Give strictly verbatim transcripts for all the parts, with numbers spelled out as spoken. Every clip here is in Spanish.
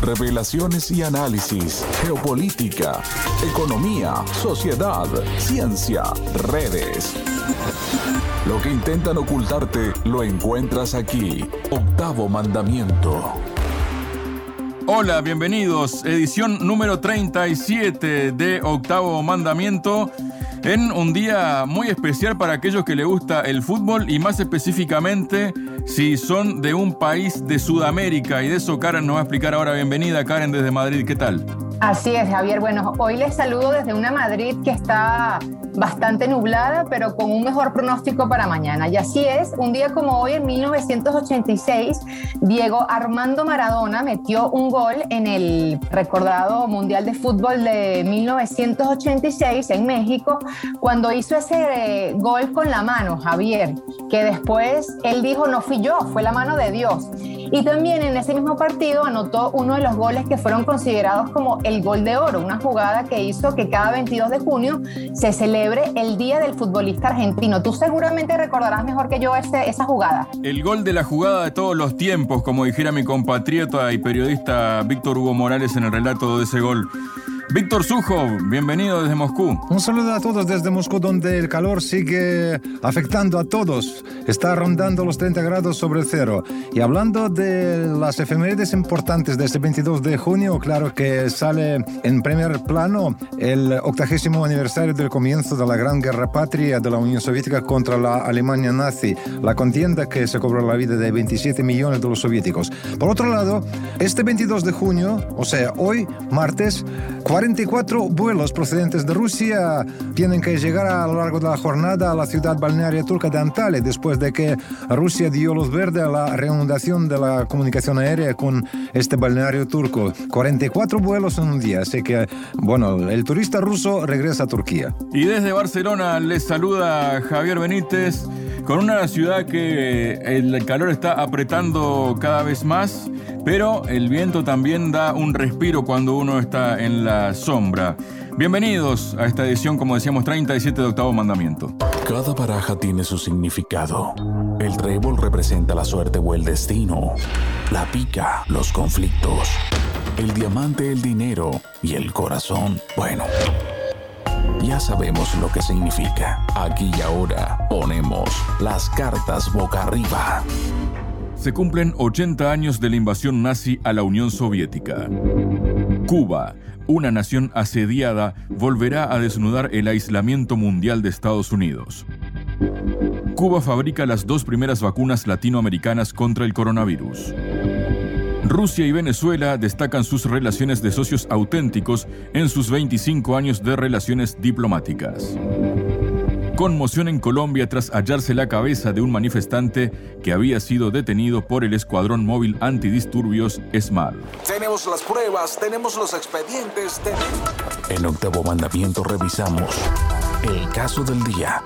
Revelaciones y análisis, geopolítica, economía, sociedad, ciencia, redes. Lo que intentan ocultarte lo encuentras aquí. Octavo Mandamiento. Hola, bienvenidos. Edición número treinta y siete de Octavo Mandamiento. En un día muy especial para aquellos que les gusta el fútbol y más específicamente si son de un país de Sudamérica. Y de eso Karen nos va a explicar ahora. Bienvenida, Karen, desde Madrid. ¿Qué tal? Así es, Javier. Bueno, hoy les saludo desde una Madrid que está bastante nublada, pero con un mejor pronóstico para mañana. Y así es, un día como hoy, en mil novecientos ochenta y seis, Diego Armando Maradona metió un gol en el recordado Mundial de Fútbol de mil novecientos ochenta y seis en México, cuando hizo ese eh, gol con la mano, Javier, que después él dijo, no fui yo, fue la mano de Dios. Y también en ese mismo partido anotó uno de los goles que fueron considerados como el gol de oro, una jugada que hizo que cada veintidós de junio se celebre el Día del Futbolista Argentino. Tú seguramente recordarás mejor que yo ese, esa jugada. El gol de la jugada de todos los tiempos, como dijera mi compatriota y periodista Víctor Hugo Morales en el relato de ese gol. Víctor Sujo, bienvenido desde Moscú. Un saludo a todos desde Moscú, donde el calor sigue afectando a todos. Está rondando los treinta grados sobre cero. Y hablando de las efemérides importantes de este veintidós de junio, claro que sale en primer plano el octagésimo aniversario del comienzo de la Gran Guerra Patria de la Unión Soviética contra la Alemania nazi, la contienda que se cobró la vida de veintisiete millones de los soviéticos. Por otro lado, este veintidós de junio, o sea, hoy, martes, cuarenta y cuatro vuelos procedentes de Rusia tienen que llegar a lo largo de la jornada a la ciudad balnearia turca de Antalya, después de que Rusia dio luz verde a la reanudación de la comunicación aérea con este balneario turco. cuarenta y cuatro vuelos en un día, así que, bueno, el turista ruso regresa a Turquía. Y desde Barcelona les saluda Javier Benítez, con una ciudad que el calor está apretando cada vez más, pero el viento también da un respiro cuando uno está en la sombra. Bienvenidos a esta edición, como decíamos, treinta y siete de Octavo Mandamiento. Cada baraja tiene su significado. El trébol representa la suerte o el destino. La pica, los conflictos. El diamante, el dinero. Y el corazón, bueno, ya sabemos lo que significa. Aquí y ahora ponemos las cartas boca arriba. Se cumplen ochenta años de la invasión nazi a la Unión Soviética. Cuba, una nación asediada, volverá a desnudar el aislamiento mundial de Estados Unidos. Cuba fabrica las dos primeras vacunas latinoamericanas contra el coronavirus. Rusia y Venezuela destacan sus relaciones de socios auténticos en sus veinticinco años de relaciones diplomáticas. Conmoción en Colombia tras hallarse la cabeza de un manifestante que había sido detenido por el Escuadrón Móvil Antidisturbios ESMAD. Tenemos las pruebas, tenemos los expedientes. Ten... En Octavo Mandamiento revisamos el caso del día.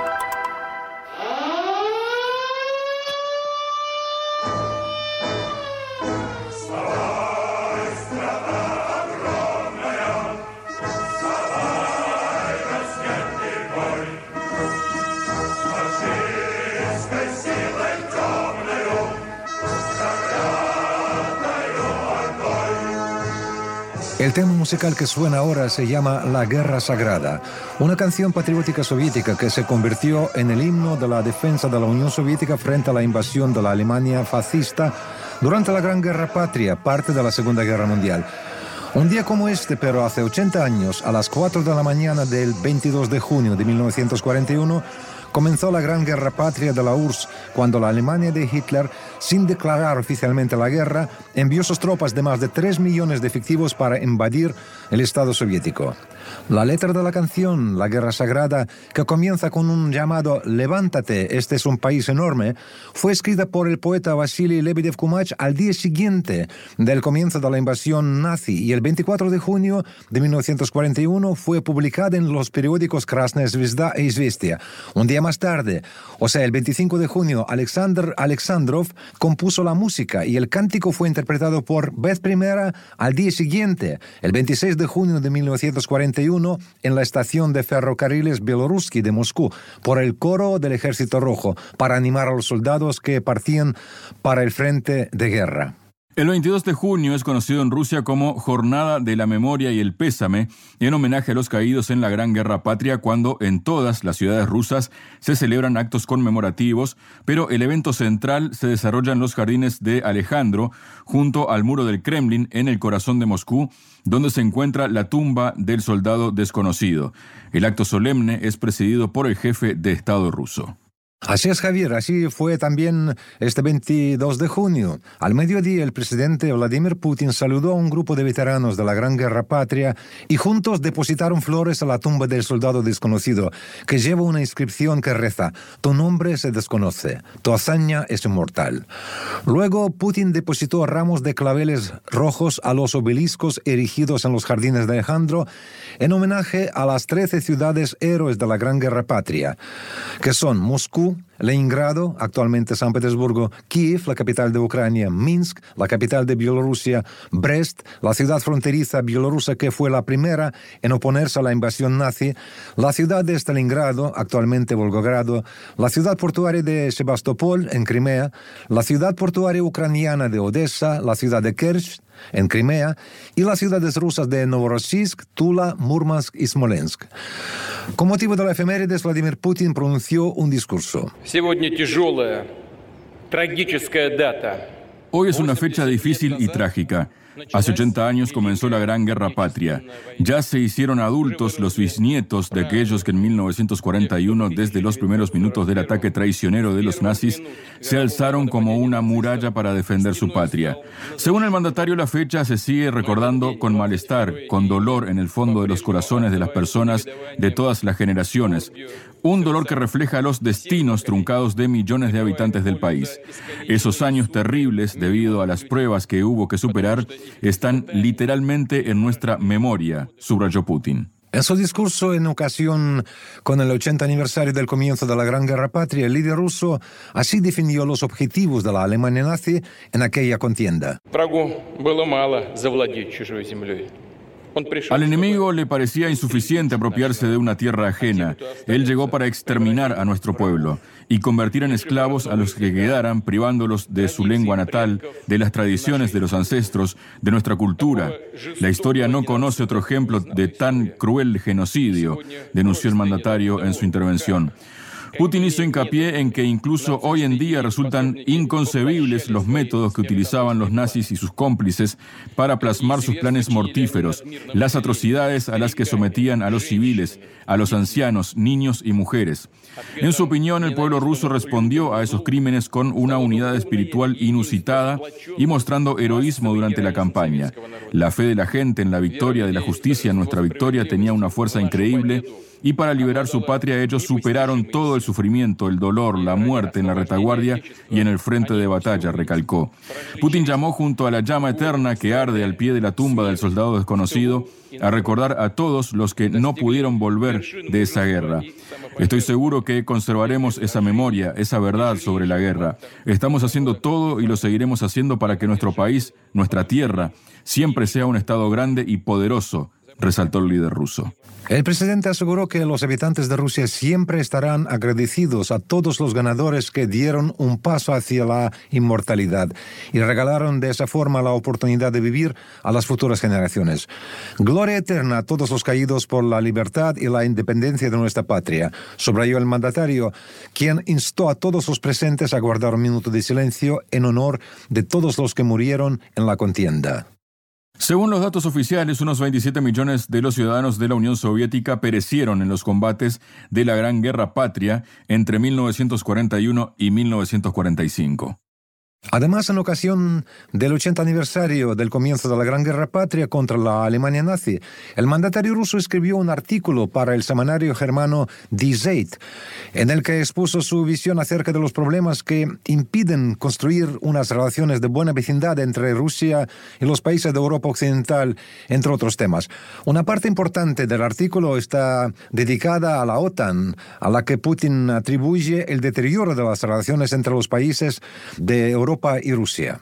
El tema musical que suena ahora se llama La Guerra Sagrada, una canción patriótica soviética que se convirtió en el himno de la defensa de la Unión Soviética frente a la invasión de la Alemania fascista durante la Gran Guerra Patria, parte de la Segunda Guerra Mundial. Un día como este, pero hace ochenta años, a las cuatro de la mañana del veintidós de junio de mil novecientos cuarenta y uno, comenzó la Gran Guerra Patria de la U R S S, cuando la Alemania de Hitler, sin declarar oficialmente la guerra, envió sus tropas de más de tres millones de efectivos para invadir el Estado soviético. La letra de la canción, La Guerra Sagrada, que comienza con un llamado «Levántate, este es un país enorme», fue escrita por el poeta Vasily Lebedev-Kumach al día siguiente del comienzo de la invasión nazi, y el veinticuatro de junio de mil novecientos cuarenta y uno fue publicada en los periódicos Krasnaya Zvezda e Izvestia. Un día más tarde, o sea, el veinticinco de junio, Alexander Alexandrov compuso la música y el cántico fue interpretado por vez primera al día siguiente, el veintiséis de junio de mil novecientos cuarenta y uno, en la estación de ferrocarriles Belorusky de Moscú, por el coro del Ejército Rojo, para animar a los soldados que partían para el frente de guerra. El veintidós de junio es conocido en Rusia como Jornada de la Memoria y el Pésame, en homenaje a los caídos en la Gran Guerra Patria, cuando en todas las ciudades rusas se celebran actos conmemorativos, pero el evento central se desarrolla en los jardines de Alejandro, junto al muro del Kremlin, en el corazón de Moscú, donde se encuentra la tumba del soldado desconocido. El acto solemne es presidido por el jefe de Estado ruso. Así es, Javier, así fue también este veintidós de junio. Al mediodía, el presidente Vladimir Putin saludó a un grupo de veteranos de la Gran Guerra Patria y juntos depositaron flores a la tumba del soldado desconocido, que lleva una inscripción que reza: tu nombre se desconoce, tu hazaña es inmortal. Luego, Putin depositó ramos de claveles rojos a los obeliscos erigidos en los jardines de Alejandro en homenaje a las trece ciudades héroes de la Gran Guerra Patria, que son Moscú, Leningrado, actualmente San Petersburgo, Kiev, la capital de Ucrania, Minsk, la capital de Bielorrusia, Brest, la ciudad fronteriza bielorrusa que fue la primera en oponerse a la invasión nazi, la ciudad de Stalingrado, actualmente Volgogrado, la ciudad portuaria de Sebastopol, en Crimea, la ciudad portuaria ucraniana de Odessa, la ciudad de Kerch, en Crimea, y las ciudades rusas de Novorossiysk, Tula, Murmansk y Smolensk. Con motivo de la efemérides, Vladimir Putin pronunció un discurso. Hoy es una fecha difícil y trágica. Hace ochenta años comenzó la Gran Guerra Patria. Ya se hicieron adultos los bisnietos de aquellos que en mil novecientos cuarenta y uno, desde los primeros minutos del ataque traicionero de los nazis, se alzaron como una muralla para defender su patria. Según el mandatario, la fecha se sigue recordando con malestar, con dolor en el fondo de los corazones de las personas de todas las generaciones. Un dolor que refleja los destinos truncados de millones de habitantes del país. Esos años terribles, debido a las pruebas que hubo que superar, están literalmente en nuestra memoria, subrayó Putin. En su discurso en ocasión con el ochenta aniversario del comienzo de la Gran Guerra Patria, el líder ruso así definió los objetivos de la Alemania nazi en aquella contienda. Al enemigo le parecía insuficiente apropiarse de una tierra ajena. Él llegó para exterminar a nuestro pueblo y convertir en esclavos a los que quedaran, privándolos de su lengua natal, de las tradiciones de los ancestros, de nuestra cultura. La historia no conoce otro ejemplo de tan cruel genocidio, denunció el mandatario en su intervención. Putin hizo hincapié en que incluso hoy en día resultan inconcebibles los métodos que utilizaban los nazis y sus cómplices para plasmar sus planes mortíferos, las atrocidades a las que sometían a los civiles, a los ancianos, niños y mujeres. En su opinión, el pueblo ruso respondió a esos crímenes con una unidad espiritual inusitada y mostrando heroísmo durante la campaña. La fe de la gente en la victoria de la justicia, en nuestra victoria, tenía una fuerza increíble. Y para liberar su patria, ellos superaron todo el sufrimiento, el dolor, la muerte en la retaguardia y en el frente de batalla, recalcó. Putin llamó junto a la llama eterna que arde al pie de la tumba del soldado desconocido a recordar a todos los que no pudieron volver de esa guerra. Estoy seguro que conservaremos esa memoria, esa verdad sobre la guerra. Estamos haciendo todo y lo seguiremos haciendo para que nuestro país, nuestra tierra, siempre sea un Estado grande y poderoso, resaltó el líder ruso. El presidente aseguró que los habitantes de Rusia siempre estarán agradecidos a todos los ganadores que dieron un paso hacia la inmortalidad y regalaron de esa forma la oportunidad de vivir a las futuras generaciones. Gloria eterna a todos los caídos por la libertad y la independencia de nuestra patria, subrayó el mandatario, quien instó a todos los presentes a guardar un minuto de silencio en honor de todos los que murieron en la contienda. Según los datos oficiales, unos veintisiete millones de los ciudadanos de la Unión Soviética perecieron en los combates de la Gran Guerra Patria entre mil novecientos cuarenta y uno y mil novecientos cuarenta y cinco. Además, en ocasión del ochenta aniversario del comienzo de la Gran Guerra Patria contra la Alemania nazi, el mandatario ruso escribió un artículo para el semanario germano Die Zeit, en el que expuso su visión acerca de los problemas que impiden construir unas relaciones de buena vecindad entre Rusia y los países de Europa Occidental, entre otros temas. Una parte importante del artículo está dedicada a la OTAN, a la que Putin atribuye el deterioro de las relaciones entre los países de Europa y Rusia.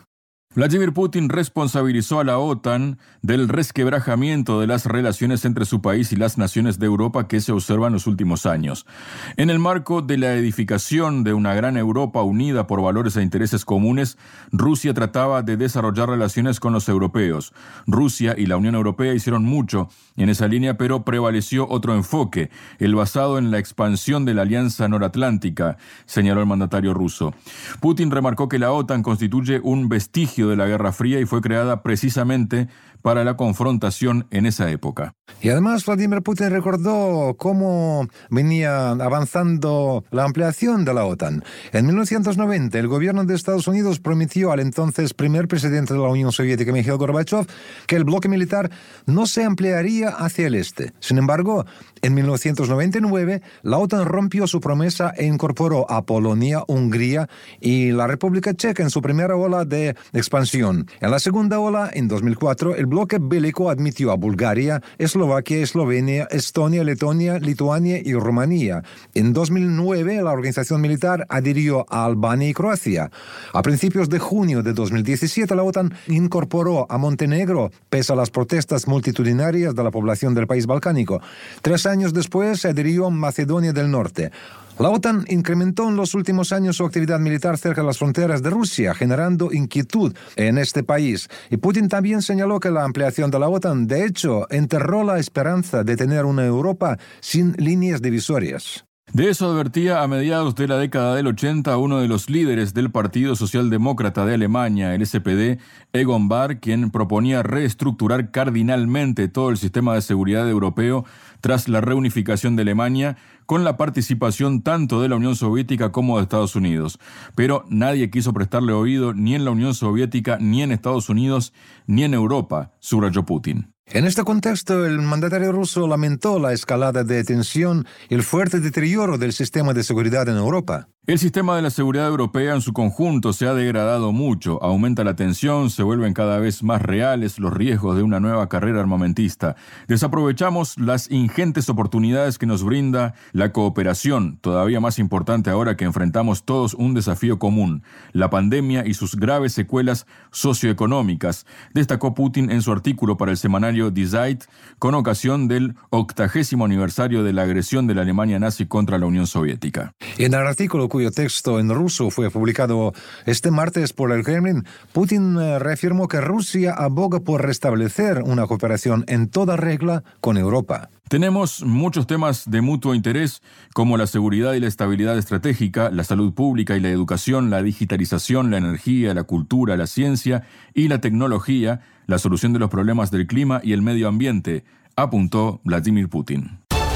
Vladimir Putin responsabilizó a la OTAN del resquebrajamiento de las relaciones entre su país y las naciones de Europa que se observan en los últimos años. En el marco de la edificación de una gran Europa unida por valores e intereses comunes, Rusia trataba de desarrollar relaciones con los europeos. Rusia y la Unión Europea hicieron mucho en esa línea, pero prevaleció otro enfoque, el basado en la expansión de la Alianza Noratlántica, señaló el mandatario ruso. Putin remarcó que la OTAN constituye un vestigio de la Guerra Fría y fue creada precisamente para la confrontación en esa época. Y además Vladimir Putin recordó cómo venía avanzando la ampliación de la OTAN. En mil novecientos noventa, el gobierno de Estados Unidos prometió al entonces primer presidente de la Unión Soviética, Mikhail Gorbachev, que el bloque militar no se ampliaría hacia el este. Sin embargo, en mil novecientos noventa y nueve, la OTAN rompió su promesa e incorporó a Polonia, Hungría y la República Checa en su primera ola de expansión. En la segunda ola, en dos mil cuatro, el bloque bélico admitió a Bulgaria, Eslovaquia, Eslovenia, Estonia, Letonia, Lituania y Rumanía. En dos mil nueve, la organización militar adhirió a Albania y Croacia. A principios de junio de dos mil diecisiete, la OTAN incorporó a Montenegro, pese a las protestas multitudinarias de la población del país balcánico. Tres años después, se adhirió Macedonia del Norte. La OTAN incrementó en los últimos años su actividad militar cerca de las fronteras de Rusia, generando inquietud en este país. Y Putin también señaló que la ampliación de la OTAN, de hecho, enterró la esperanza de tener una Europa sin líneas divisorias. De eso advertía a mediados de la década del ochenta uno de los líderes del Partido Socialdemócrata de Alemania, el S P D, Egon Bahr, quien proponía reestructurar cardinalmente todo el sistema de seguridad europeo tras la reunificación de Alemania, con la participación tanto de la Unión Soviética como de Estados Unidos. Pero nadie quiso prestarle oído ni en la Unión Soviética, ni en Estados Unidos, ni en Europa, subrayó Putin. En este contexto, el mandatario ruso lamentó la escalada de tensión y el fuerte deterioro del sistema de seguridad en Europa. El sistema de la seguridad europea en su conjunto se ha degradado mucho, aumenta la tensión, se vuelven cada vez más reales los riesgos de una nueva carrera armamentista. Desaprovechamos las ingentes oportunidades que nos brinda la cooperación, todavía más importante ahora que enfrentamos todos un desafío común, la pandemia y sus graves secuelas socioeconómicas, destacó Putin en su artículo para el semanario Die Zeit con ocasión del octagésimo aniversario de la agresión de la Alemania nazi contra la Unión Soviética. En el artículo cuyo texto en ruso fue publicado este martes por el Kremlin, Putin eh, reafirmó que Rusia aboga por restablecer una cooperación en toda regla con Europa. Tenemos muchos temas de mutuo interés, como la seguridad y la estabilidad estratégica, la salud pública y la educación, la digitalización, la energía, la cultura, la ciencia y la tecnología, la solución de los problemas del clima y el medio ambiente, apuntó Vladimir Putin.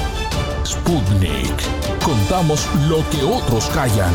Sputnik. Contamos lo que otros callan.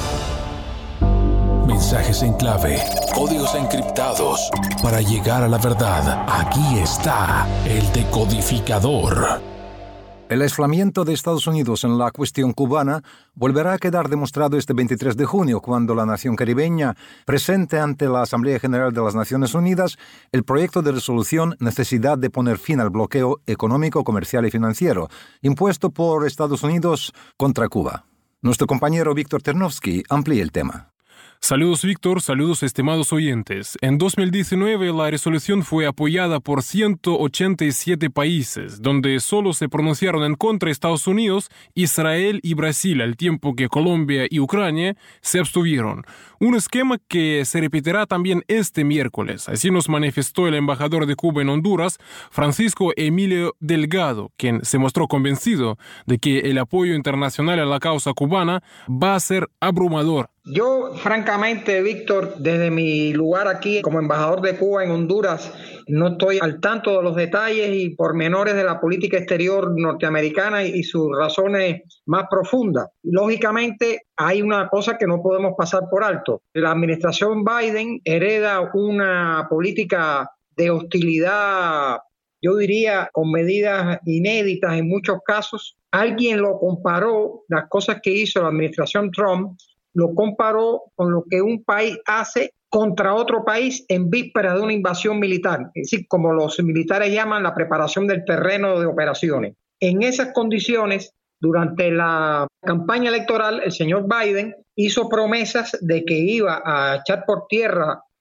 Mensajes en clave, códigos encriptados. Para llegar a la verdad, aquí está el decodificador. El aislamiento de Estados Unidos en la cuestión cubana volverá a quedar demostrado este veintitrés de junio, cuando la nación caribeña presente ante la Asamblea General de las Naciones Unidas el proyecto de resolución Necesidad de poner fin al bloqueo económico, comercial y financiero impuesto por Estados Unidos contra Cuba. Nuestro compañero Víctor Ternovsky amplía el tema. Saludos, Víctor. Saludos, estimados oyentes. En dos mil diecinueve, la resolución fue apoyada por ciento ochenta y siete países, donde solo se pronunciaron en contra Estados Unidos, Israel y Brasil, al tiempo que Colombia y Ucrania se abstuvieron. Un esquema que se repetirá también este miércoles. Así nos manifestó el embajador de Cuba en Honduras, Francisco Emilio Delgado, quien se mostró convencido de que el apoyo internacional a la causa cubana va a ser abrumador. Yo, francamente, Víctor, desde mi lugar aquí como embajador de Cuba en Honduras, no estoy al tanto de los detalles y pormenores de la política exterior norteamericana y sus razones más profundas. Lógicamente, hay una cosa que no podemos pasar por alto. La administración Biden hereda una política de hostilidad, yo diría, con medidas inéditas en muchos casos. Alguien lo comparó, las cosas que hizo la administración Trump, lo comparó con lo que un país hace contra otro país en víspera de una invasión militar, es decir, como los militares llaman la preparación del terreno de operaciones. En esas condiciones, durante la campaña electoral, el señor Biden hizo promesas de que iba a echar por tierra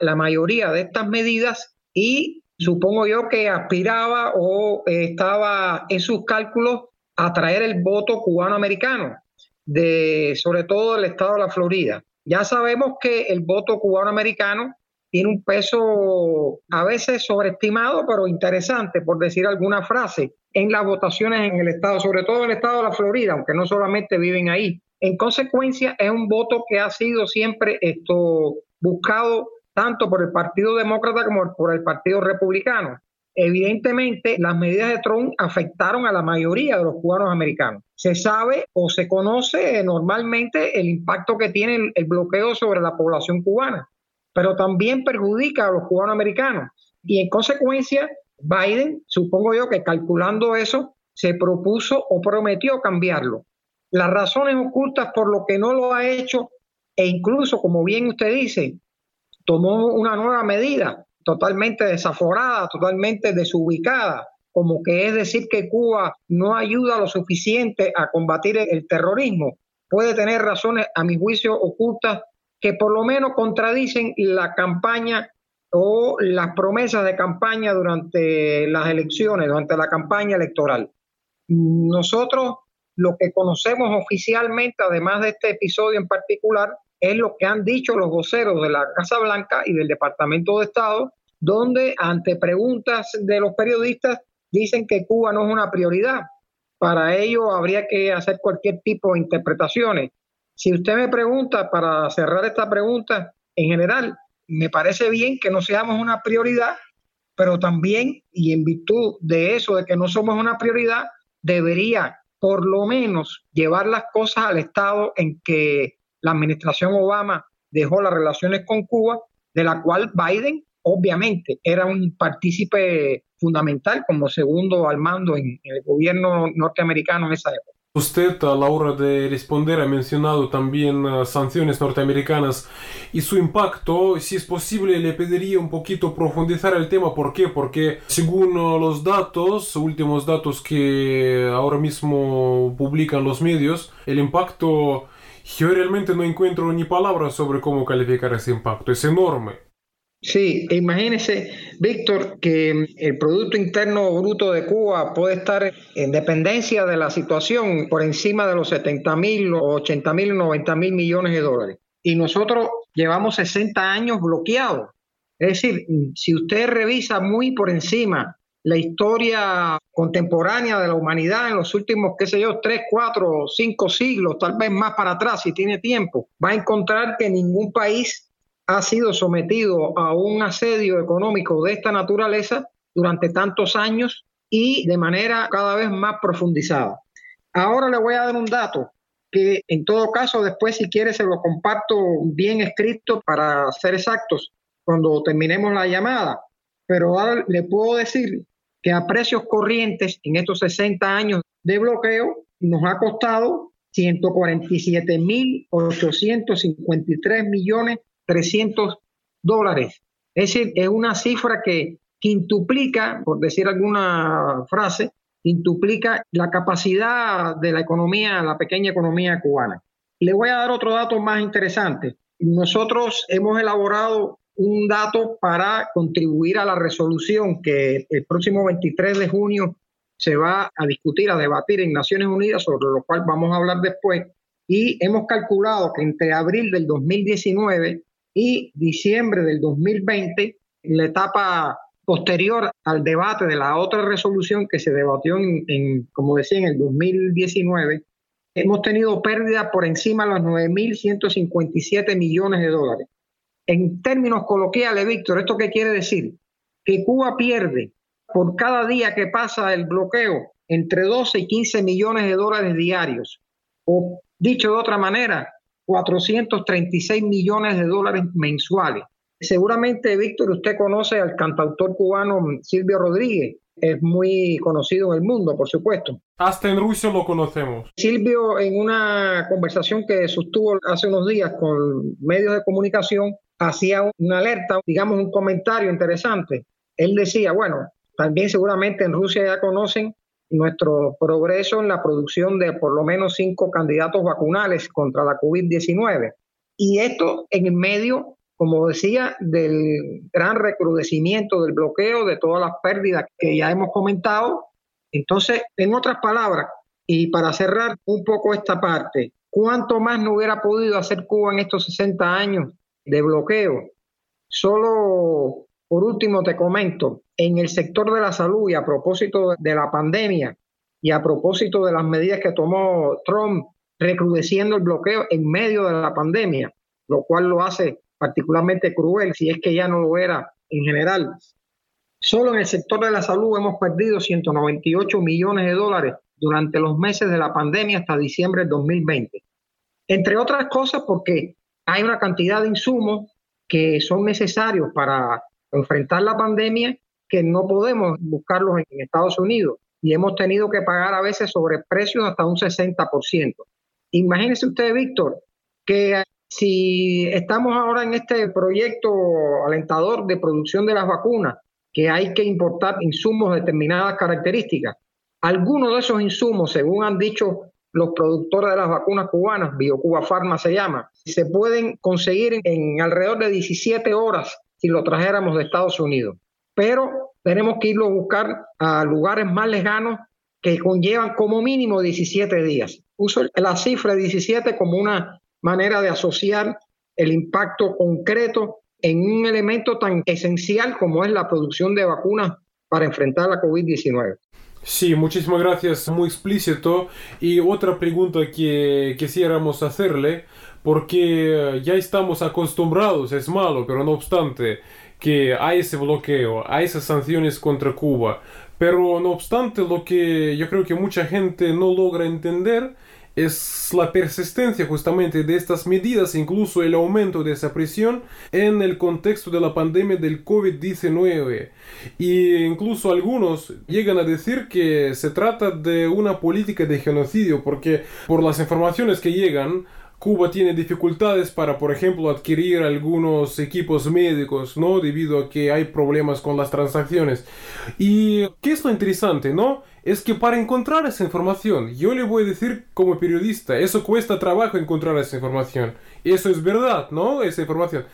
la mayoría de estas medidas y supongo yo que aspiraba o eh, estaba en sus cálculos atraer el voto cubano-americano, de, sobre todo del estado de la Florida. Ya sabemos que el voto cubano-americano tiene un peso a veces sobreestimado, pero interesante, por decir alguna frase, en las votaciones en el estado, sobre todo en el estado de la Florida, aunque no solamente viven ahí. En consecuencia, es un voto que ha sido siempre esto buscado tanto por el Partido Demócrata como por el Partido Republicano. Evidentemente, las medidas de Trump afectaron a la mayoría de los cubanos americanos. Se sabe o se conoce normalmente el impacto que tiene el, el bloqueo sobre la población cubana, pero también perjudica a los cubanos americanos. Y en consecuencia, Biden, supongo yo que calculando eso, se propuso o prometió cambiarlo. Las razones ocultas por lo que no lo ha hecho, e incluso, como bien usted dice, tomó una nueva medida totalmente desaforada, totalmente desubicada, como que es decir que Cuba no ayuda lo suficiente a combatir el terrorismo. Puede tener razones, a mi juicio, ocultas que por lo menos contradicen la campaña o las promesas de campaña durante las elecciones, durante la campaña electoral. Nosotros lo que conocemos oficialmente, además de este episodio en particular, es lo que han dicho los voceros de la Casa Blanca y del Departamento de Estado, donde ante preguntas de los periodistas dicen que Cuba no es una prioridad. Para ello habría que hacer cualquier tipo de interpretaciones. Si usted me pregunta, para cerrar esta pregunta, en general, me parece bien que no seamos una prioridad, pero también, y en virtud de eso, de que no somos una prioridad, debería por lo menos llevar las cosas al estado en que la administración Obama dejó las relaciones con Cuba, de la cual Biden obviamente era un partícipe fundamental como segundo al mando en, en el gobierno norteamericano en esa época. Usted a la hora de responder ha mencionado también uh, sanciones norteamericanas y su impacto. Si es posible, le pediría un poquito profundizar el tema. ¿Por qué? Porque según uh, los datos, últimos datos que ahora mismo publican los medios, el impacto, yo realmente no encuentro ni palabras sobre cómo calificar ese impacto. Es enorme. Sí, imagínese, Víctor, que el Producto Interno Bruto de Cuba puede estar en dependencia de la situación por encima de los setenta mil, ochenta mil, noventa mil millones de dólares. Y nosotros llevamos sesenta años bloqueados. Es decir, si usted revisa muy por encima la historia contemporánea de la humanidad en los últimos, qué sé yo, tres, cuatro, cinco siglos, tal vez más para atrás si tiene tiempo, va a encontrar que ningún país ha sido sometido a un asedio económico de esta naturaleza durante tantos años y de manera cada vez más profundizada. Ahora le voy a dar un dato que en todo caso después si quiere se lo comparto bien escrito para ser exactos cuando terminemos la llamada, pero ahora le puedo decir que a precios corrientes en estos sesenta años de bloqueo nos ha costado ciento cuarenta y siete mil ochocientos cincuenta y tres millones trescientos dólares. Es decir, es una cifra que quintuplica, por decir alguna frase, quintuplica la capacidad de la economía, la pequeña economía cubana. Le voy a dar otro dato más interesante. Nosotros hemos elaborado un dato para contribuir a la resolución que el próximo veintitrés de junio se va a discutir, a debatir en Naciones Unidas, sobre lo cual vamos a hablar después, y hemos calculado que entre abril del dos mil diecinueve y diciembre del dos mil veinte, la etapa posterior al debate de la otra resolución que se debatió en, en como decía, en el dos mil diecinueve, hemos tenido pérdidas por encima de los nueve mil ciento cincuenta y siete millones de dólares. En términos coloquiales, Víctor, ¿esto qué quiere decir? Que Cuba pierde por cada día que pasa el bloqueo entre doce y quince millones de dólares diarios. O dicho de otra manera, cuatrocientos treinta y seis millones de dólares mensuales. Seguramente, Víctor, usted conoce al cantautor cubano Silvio Rodríguez. Es muy conocido en el mundo, por supuesto. Hasta en Rusia lo conocemos. Silvio, en una conversación que sostuvo hace unos días con medios de comunicación, hacía una alerta, digamos un comentario interesante. Él decía, bueno, también seguramente en Rusia ya conocen nuestro progreso en la producción de por lo menos cinco candidatos vacunales contra la COVID diecinueve. Y esto en medio, como decía, del gran recrudecimiento del bloqueo, de todas las pérdidas que ya hemos comentado. Entonces, en otras palabras, y para cerrar un poco esta parte, ¿cuánto más no hubiera podido hacer Cuba en estos sesenta años de bloqueo? Solo por último te comento, en el sector de la salud y a propósito de la pandemia y a propósito de las medidas que tomó Trump recrudeciendo el bloqueo en medio de la pandemia, lo cual lo hace particularmente cruel si es que ya no lo era en general. Solo en el sector de la salud hemos perdido ciento noventa y ocho millones de dólares durante los meses de la pandemia hasta diciembre del dos mil veinte. Entre otras cosas porque hay una cantidad de insumos que son necesarios para enfrentar la pandemia que no podemos buscarlos en Estados Unidos y hemos tenido que pagar a veces sobreprecios hasta un sesenta por ciento. Imagínese usted, Víctor, que si estamos ahora en este proyecto alentador de producción de las vacunas, que hay que importar insumos de determinadas características, algunos de esos insumos, según han dicho los productores de las vacunas cubanas, BioCuba Pharma se llama, se pueden conseguir en alrededor de diecisiete horas si lo trajéramos de Estados Unidos. Pero tenemos que irlo a buscar a lugares más lejanos que conllevan como mínimo diecisiete días. Uso la cifra diecisiete como una manera de asociar el impacto concreto en un elemento tan esencial como es la producción de vacunas para enfrentar la COVID diecinueve. Sí, muchísimas gracias, muy explícito. Y otra pregunta que quisiéramos hacerle, porque ya estamos acostumbrados, es malo, pero no obstante, que hay ese bloqueo, hay esas sanciones contra Cuba. Pero no obstante, lo que yo creo que mucha gente no logra entender es la persistencia justamente de estas medidas, incluso el aumento de esa presión en el contexto de la pandemia del COVID diecinueve. Y incluso algunos llegan a decir que se trata de una política de genocidio, porque por las informaciones que llegan, Cuba tiene dificultades para, por ejemplo, adquirir algunos equipos médicos, ¿no? Debido a que hay problemas con las transacciones. ¿Y qué es lo interesante, no? Es que para encontrar esa información, yo le voy a decir como periodista, eso cuesta trabajo encontrar esa información. Eso es verdad, ¿no? Esa información.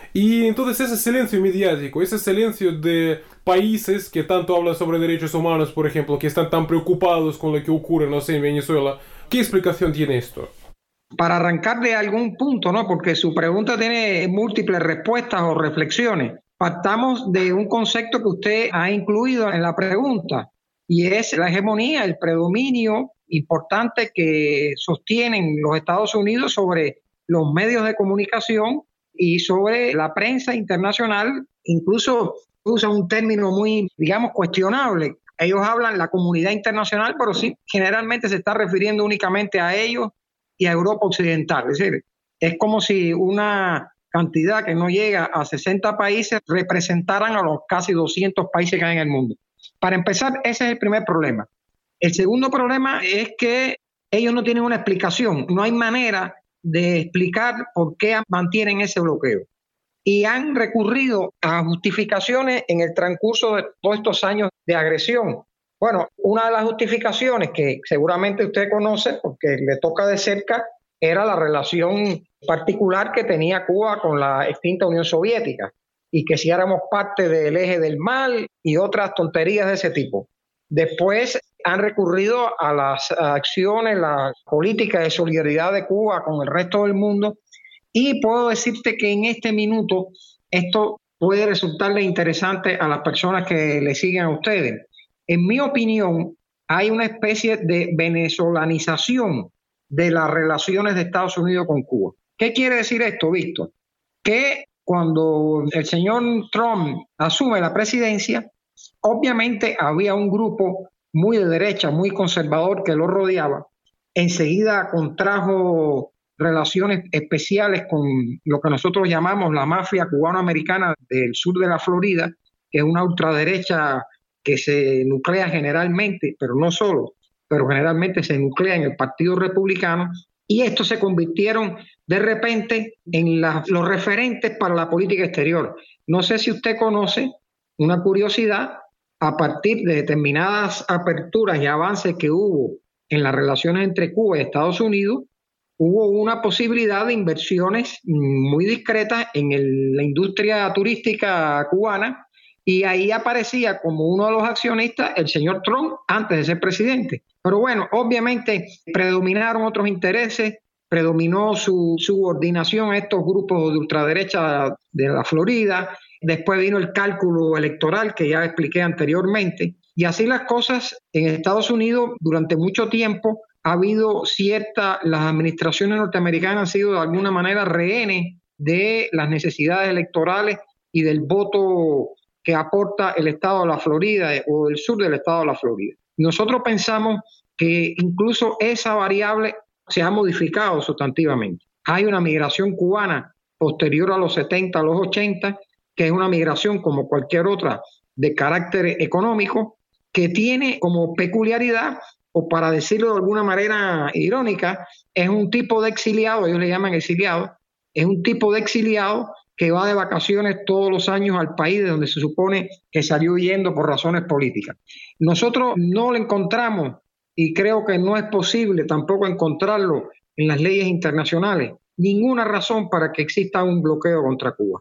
Y entonces ese silencio mediático, ese silencio de países que tanto hablan sobre derechos humanos, por ejemplo, que están tan preocupados con lo que ocurre, no sé, en Venezuela, ¿qué explicación tiene esto? Para arrancar de algún punto, ¿no? Porque su pregunta tiene múltiples respuestas o reflexiones. Partamos de un concepto que usted ha incluido en la pregunta, y es la hegemonía, el predominio importante que sostienen los Estados Unidos sobre los medios de comunicación y sobre la prensa internacional. Incluso usa un término muy, digamos, cuestionable. Ellos hablan la comunidad internacional, pero sí, generalmente se está refiriendo únicamente a ellos y a Europa Occidental. Es decir, es como si una cantidad que no llega a sesenta países representaran a los casi doscientos países que hay en el mundo. Para empezar, ese es el primer problema. El segundo problema es que ellos no tienen una explicación, no hay manera de explicar por qué mantienen ese bloqueo. Y han recurrido a justificaciones en el transcurso de todos estos años de agresión. Bueno, una de las justificaciones que seguramente usted conoce porque le toca de cerca era la relación particular que tenía Cuba con la extinta Unión Soviética y que si éramos parte del eje del mal y otras tonterías de ese tipo. Después han recurrido a las acciones, la política de solidaridad de Cuba con el resto del mundo y puedo decirte que en este minuto esto puede resultarle interesante a las personas que le siguen a ustedes. En mi opinión, hay una especie de venezolanización de las relaciones de Estados Unidos con Cuba. ¿Qué quiere decir esto, Víctor? Que cuando el señor Trump asume la presidencia, obviamente había un grupo muy de derecha, muy conservador que lo rodeaba. Enseguida contrajo relaciones especiales con lo que nosotros llamamos la mafia cubano-americana del sur de la Florida, que es una ultraderecha que se nuclea generalmente, pero no solo, pero generalmente se nuclea en el Partido Republicano, y estos se convirtieron de repente en la, los referentes para la política exterior. No sé si usted conoce una curiosidad, a partir de determinadas aperturas y avances que hubo en las relaciones entre Cuba y Estados Unidos, hubo una posibilidad de inversiones muy discretas en el, la industria turística cubana, y ahí aparecía como uno de los accionistas el señor Trump antes de ser presidente. Pero bueno, obviamente predominaron otros intereses, predominó su subordinación a estos grupos de ultraderecha de la Florida, después vino el cálculo electoral que ya expliqué anteriormente, y así las cosas en Estados Unidos durante mucho tiempo ha habido cierta, las administraciones norteamericanas han sido de alguna manera rehenes de las necesidades electorales y del voto que aporta el estado de la Florida o el sur del estado de la Florida. Nosotros pensamos que incluso esa variable se ha modificado sustantivamente. Hay una migración cubana posterior a los setenta, a los ochenta, que es una migración como cualquier otra de carácter económico, que tiene como peculiaridad, o para decirlo de alguna manera irónica, es un tipo de exiliado, ellos le llaman exiliado, es un tipo de exiliado que va de vacaciones todos los años al país de donde se supone que salió huyendo por razones políticas. Nosotros no lo encontramos, y creo que no es posible tampoco encontrarlo en las leyes internacionales, ninguna razón para que exista un bloqueo contra Cuba.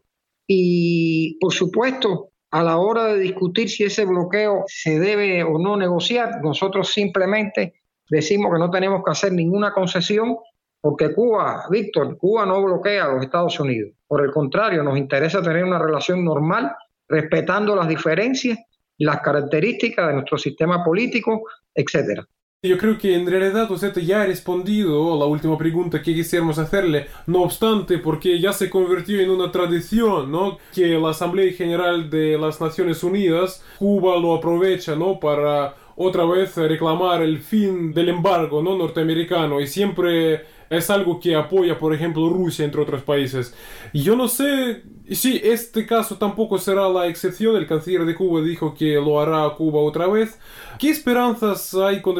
Y, por supuesto, a la hora de discutir si ese bloqueo se debe o no negociar, nosotros simplemente decimos que no tenemos que hacer ninguna concesión, porque Cuba, Víctor, Cuba no bloquea a los Estados Unidos. Por el contrario, nos interesa tener una relación normal, respetando las diferencias y las características de nuestro sistema político, etcétera. Yo creo que en realidad usted ya ha respondido a la última pregunta que quisiéramos hacerle, no obstante, porque ya se convirtió en una tradición, ¿no? Que la Asamblea General de las Naciones Unidas, Cuba lo aprovecha, ¿no? Para otra vez reclamar el fin del embargo, ¿no? norteamericano, y siempre es algo que apoya, por ejemplo, Rusia, entre otros países. Y yo no sé si este caso tampoco será la excepción. El canciller de Cuba dijo que lo hará Cuba otra vez. ¿Qué esperanzas hay con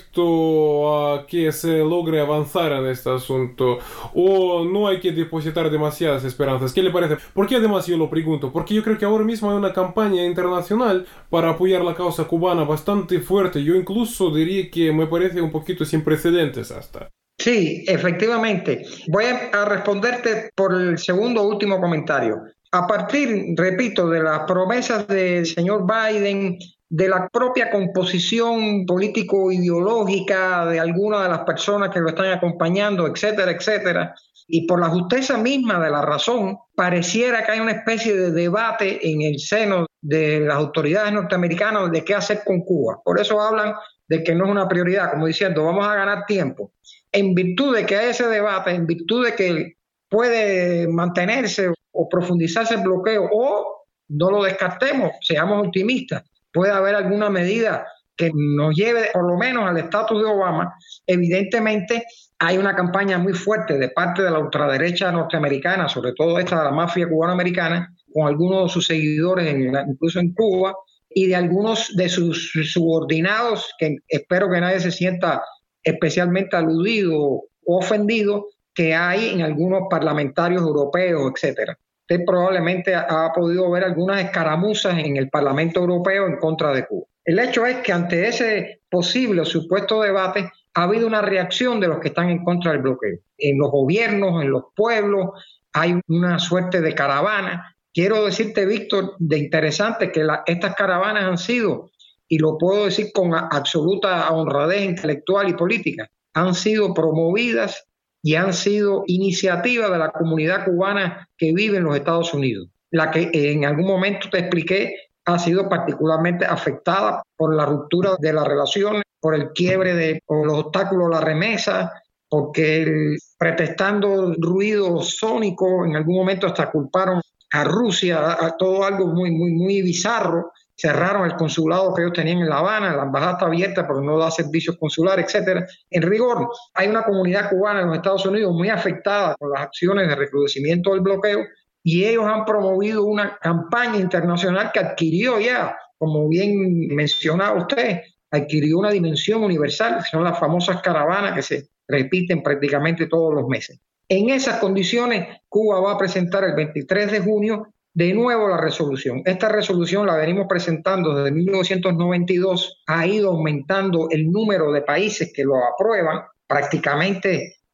respecto a que se logre avanzar en este asunto? ¿O no hay que depositar demasiadas esperanzas? ¿Qué le parece? ¿Por qué además yo lo pregunto? Porque yo creo que ahora mismo hay una campaña internacional para apoyar la causa cubana bastante fuerte. Yo incluso diría que me parece un poquito sin precedentes hasta. Sí, efectivamente. Voy a responderte por el segundo último comentario. A partir, repito, de las promesas del señor Biden, de la propia composición político-ideológica de algunas de las personas que lo están acompañando, etcétera, etcétera, y por la justeza misma de la razón, pareciera que hay una especie de debate en el seno de las autoridades norteamericanas de qué hacer con Cuba. Por eso hablan de que no es una prioridad, como diciendo, vamos a ganar tiempo. En virtud de que hay ese debate, en virtud de que puede mantenerse o profundizarse el bloqueo, o no lo descartemos, seamos optimistas, puede haber alguna medida que nos lleve por lo menos al estatus de Obama. Evidentemente hay una campaña muy fuerte de parte de la ultraderecha norteamericana, sobre todo esta de la mafia cubanoamericana, con algunos de sus seguidores, en la, incluso en Cuba, y de algunos de sus subordinados, que espero que nadie se sienta especialmente aludido o ofendido, que hay en algunos parlamentarios europeos, etcétera. Usted probablemente ha podido ver algunas escaramuzas en el Parlamento Europeo en contra de Cuba. El hecho es que ante ese posible o supuesto debate ha habido una reacción de los que están en contra del bloqueo. En los gobiernos, en los pueblos, hay una suerte de caravana. Quiero decirte, Víctor, de interesante que la, estas caravanas han sido, y lo puedo decir con a, absoluta honradez intelectual y política, han sido promovidas y han sido iniciativas de la comunidad cubana que vive en los Estados Unidos. La que en algún momento te expliqué ha sido particularmente afectada por la ruptura de las relaciones, por el quiebre de por los obstáculos a la remesa, porque el, pretextando ruido sónico, en algún momento hasta culparon a Rusia, a todo algo muy, muy, muy bizarro. Cerraron el consulado que ellos tenían en La Habana, la embajada está abierta pero no da servicios consulares, etcétera. En rigor, hay una comunidad cubana en los Estados Unidos muy afectada por las acciones de recrudecimiento del bloqueo, y ellos han promovido una campaña internacional que adquirió ya, como bien mencionaba usted, adquirió una dimensión universal, que son las famosas caravanas que se repiten prácticamente todos los meses. En esas condiciones, Cuba va a presentar el veintitrés de junio de nuevo la resolución. Esta resolución la venimos presentando desde mil novecientos noventa y dos, ha ido aumentando el número de países que lo aprueban. Prácticamente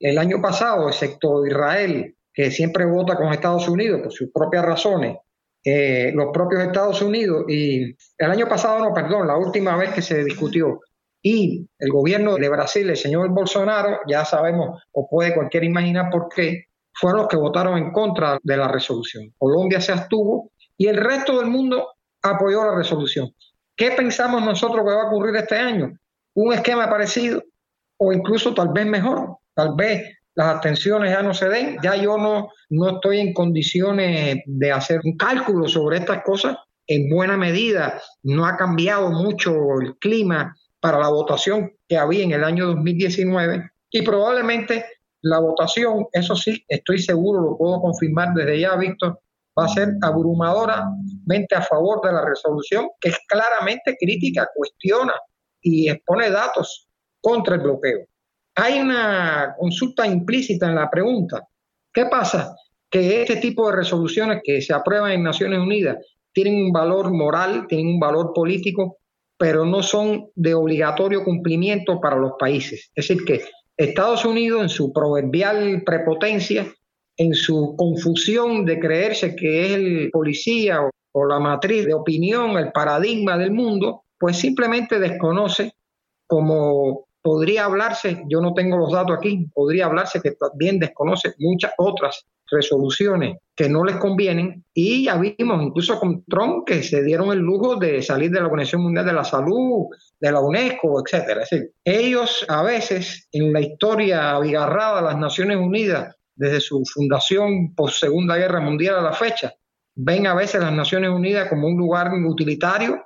el año pasado, excepto Israel, que siempre vota con Estados Unidos por sus propias razones, eh, los propios Estados Unidos, y el año pasado, no, perdón, la última vez que se discutió, y el gobierno de Brasil, el señor Bolsonaro, ya sabemos, o puede cualquiera imaginar por qué, fueron los que votaron en contra de la resolución. Colombia se abstuvo y el resto del mundo apoyó la resolución. ¿Qué pensamos nosotros que va a ocurrir este año? Un esquema parecido o incluso tal vez mejor. Tal vez las abstenciones ya no se den. Ya yo no, no estoy en condiciones de hacer un cálculo sobre estas cosas. En buena medida no ha cambiado mucho el clima para la votación que había en el año dos mil diecinueve y probablemente la votación, eso sí, estoy seguro, lo puedo confirmar desde ya, Víctor, va a ser abrumadoramente a favor de la resolución, que es claramente crítica, cuestiona y expone datos contra el bloqueo. Hay una consulta implícita en la pregunta. ¿Qué pasa? Que este tipo de resoluciones que se aprueban en Naciones Unidas tienen un valor moral, tienen un valor político, pero no son de obligatorio cumplimiento para los países. Es decir, que Estados Unidos, en su proverbial prepotencia, en su confusión de creerse que es el policía o, o la matriz de opinión, el paradigma del mundo, pues simplemente desconoce, como podría hablarse, yo no tengo los datos aquí, podría hablarse que también desconoce muchas otras resoluciones que no les convienen, y ya vimos incluso con Trump que se dieron el lujo de salir de la Organización Mundial de la Salud, de la UNESCO, etcétera. Es decir, ellos a veces en la historia abigarrada de las Naciones Unidas, desde su fundación post Segunda Guerra Mundial a la fecha, ven a veces las Naciones Unidas como un lugar utilitario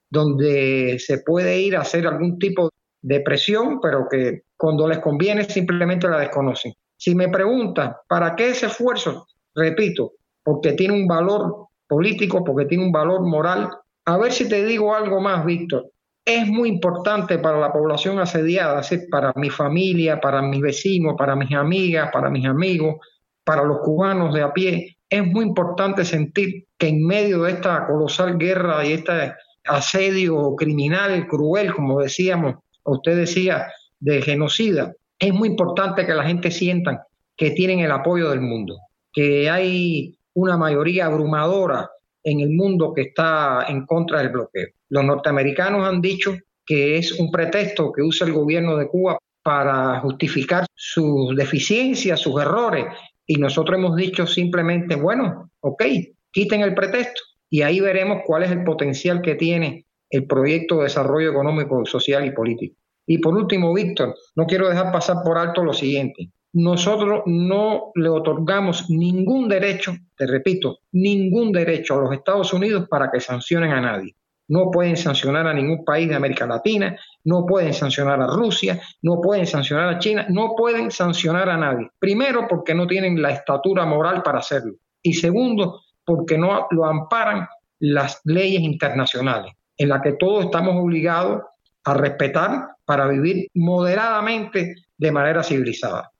donde se puede ir a hacer algún tipo de presión, pero que cuando les conviene simplemente la desconocen. Si me preguntan, ¿para qué ese esfuerzo? Repito, porque tiene un valor político, porque tiene un valor moral. A ver si te digo algo más, Víctor. Es muy importante para la población asediada, es decir, para mi familia, para mis vecinos, para mis amigas, para mis amigos, para los cubanos de a pie. Es muy importante sentir que en medio de esta colosal guerra y este asedio criminal, cruel, como decíamos, usted decía, de genocida, es muy importante que la gente sienta que tienen el apoyo del mundo, que hay una mayoría abrumadora en el mundo que está en contra del bloqueo. Los norteamericanos han dicho que es un pretexto que usa el gobierno de Cuba para justificar sus deficiencias, sus errores, y nosotros hemos dicho simplemente, bueno, ok, quiten el pretexto y ahí veremos cuál es el potencial que tiene el proyecto de desarrollo económico, social y político. Y por último, Víctor, no quiero dejar pasar por alto lo siguiente. Nosotros no le otorgamos ningún derecho, te repito, ningún derecho a los Estados Unidos para que sancionen a nadie. No pueden sancionar a ningún país de América Latina, no pueden sancionar a Rusia, no pueden sancionar a China, no pueden sancionar a nadie. Primero, porque no tienen la estatura moral para hacerlo. Y segundo, porque no lo amparan las leyes internacionales, en las que todos estamos obligados a respetar para vivir moderadamente de manera civilizada.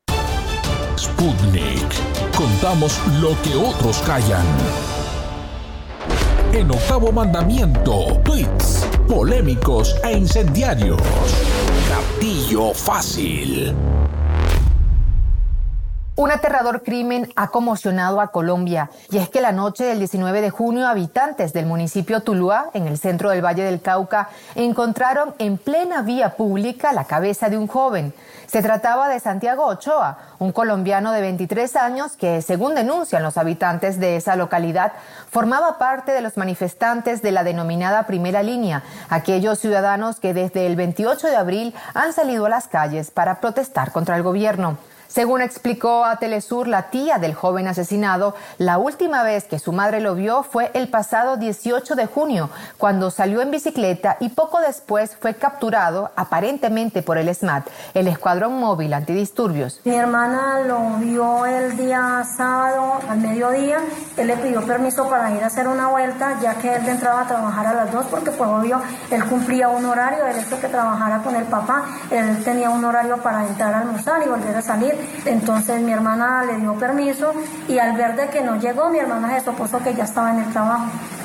Sputnik. Contamos lo que otros callan. En Octavo Mandamiento, tweets polémicos e incendiarios. Gatillo fácil. Un aterrador crimen ha conmocionado a Colombia, y es que la noche del diecinueve de junio habitantes del municipio Tuluá, en el centro del Valle del Cauca, encontraron en plena vía pública la cabeza de un joven. Se trataba de Santiago Ochoa, un colombiano de veintitrés años que, según denuncian los habitantes de esa localidad, formaba parte de los manifestantes de la denominada Primera Línea, aquellos ciudadanos que desde el veintiocho de abril han salido a las calles para protestar contra el gobierno. Según explicó a Telesur la tía del joven asesinado, la última vez que su madre lo vio fue el pasado dieciocho de junio, cuando salió en bicicleta y poco después fue capturado, aparentemente por el ESMAD, el Escuadrón Móvil Antidisturbios. Mi hermana lo vio el día sábado al mediodía. Él le pidió permiso para ir a hacer una vuelta, ya que él entraba a trabajar a las dos, porque pues obvio, él cumplía un horario, él hizo que trabajara con el papá, él tenía un horario para entrar a almorzar y volver a salir. Entonces mi hermana le dio permiso y al ver de que no llegó, mi hermana se supuso que ya estaba en el trabajo.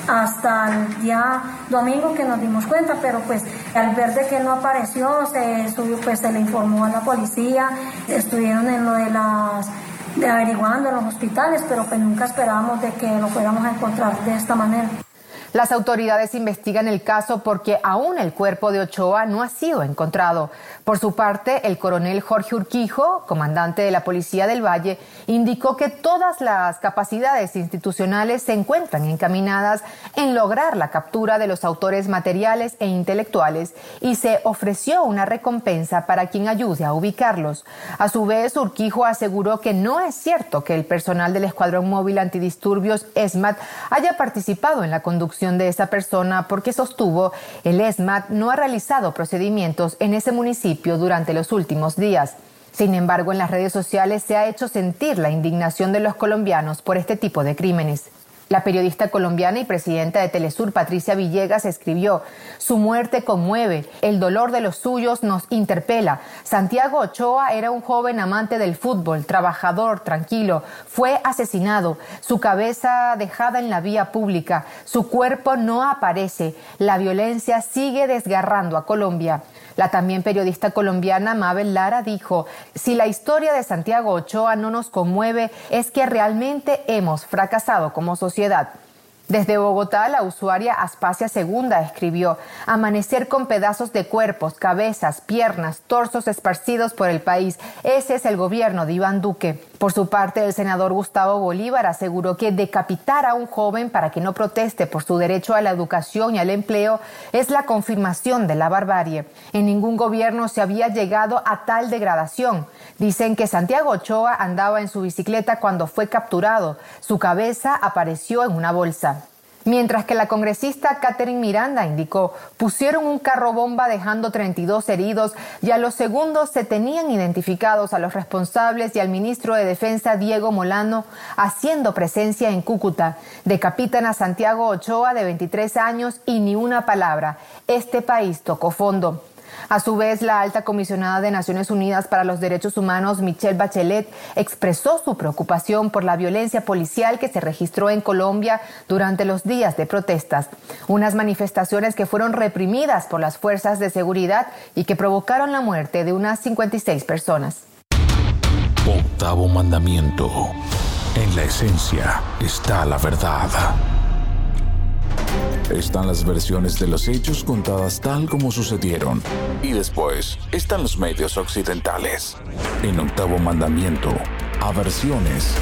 hasta el día domingo que nos dimos cuenta, pero pues al ver de que no apareció, se, pues, se le informó a la policía, estuvieron en lo de las de averiguando en los hospitales, pero pues nunca esperábamos de que lo fuéramos a encontrar de esta manera. Las autoridades investigan el caso porque aún el cuerpo de Ochoa no ha sido encontrado. Por su parte, el coronel Jorge Urquijo, comandante de la Policía del Valle, indicó que todas las capacidades institucionales se encuentran encaminadas en lograr la captura de los autores materiales e intelectuales y se ofreció una recompensa para quien ayude a ubicarlos. A su vez, Urquijo aseguró que no es cierto que el personal del Escuadrón Móvil Antidisturbios ESMAD haya participado en la conducción de esa persona porque sostuvo el ESMAD no ha realizado procedimientos en ese municipio durante los últimos días. Sin embargo, en las redes sociales se ha hecho sentir la indignación de los colombianos por este tipo de crímenes. La periodista colombiana y presidenta de Telesur, Patricia Villegas, escribió: su muerte conmueve, el dolor de los suyos nos interpela. Santiago Ochoa era un joven amante del fútbol, trabajador, tranquilo. Fue asesinado, su cabeza dejada en la vía pública, su cuerpo no aparece. La violencia sigue desgarrando a Colombia. La también periodista colombiana Mabel Lara dijo: si la historia de Santiago Ochoa no nos conmueve, es que realmente hemos fracasado como sociedad. Desde Bogotá, la usuaria Aspasia Segunda escribió: amanecer con pedazos de cuerpos, cabezas, piernas, torsos esparcidos por el país. Ese es el gobierno de Iván Duque. Por su parte, el senador Gustavo Bolívar aseguró que decapitar a un joven para que no proteste por su derecho a la educación y al empleo es la confirmación de la barbarie. En ningún gobierno se había llegado a tal degradación. Dicen que Santiago Ochoa andaba en su bicicleta cuando fue capturado. Su cabeza apareció en una bolsa. Mientras que la congresista Catherine Miranda indicó, pusieron un carro bomba dejando treinta y dos heridos y a los segundos se tenían identificados a los responsables y al ministro de Defensa Diego Molano haciendo presencia en Cúcuta. Decapitan a Santiago Ochoa de veintitrés años y ni una palabra. Este país tocó fondo. A su vez, la alta comisionada de Naciones Unidas para los Derechos Humanos, Michelle Bachelet, expresó su preocupación por la violencia policial que se registró en Colombia durante los días de protestas. Unas manifestaciones que fueron reprimidas por las fuerzas de seguridad y que provocaron la muerte de unas cincuenta y seis personas. Octavo mandamiento. En la esencia está la verdad. Están las versiones de los hechos contadas tal como sucedieron. Y después están los medios occidentales. En Octavo Mandamiento, a versiones.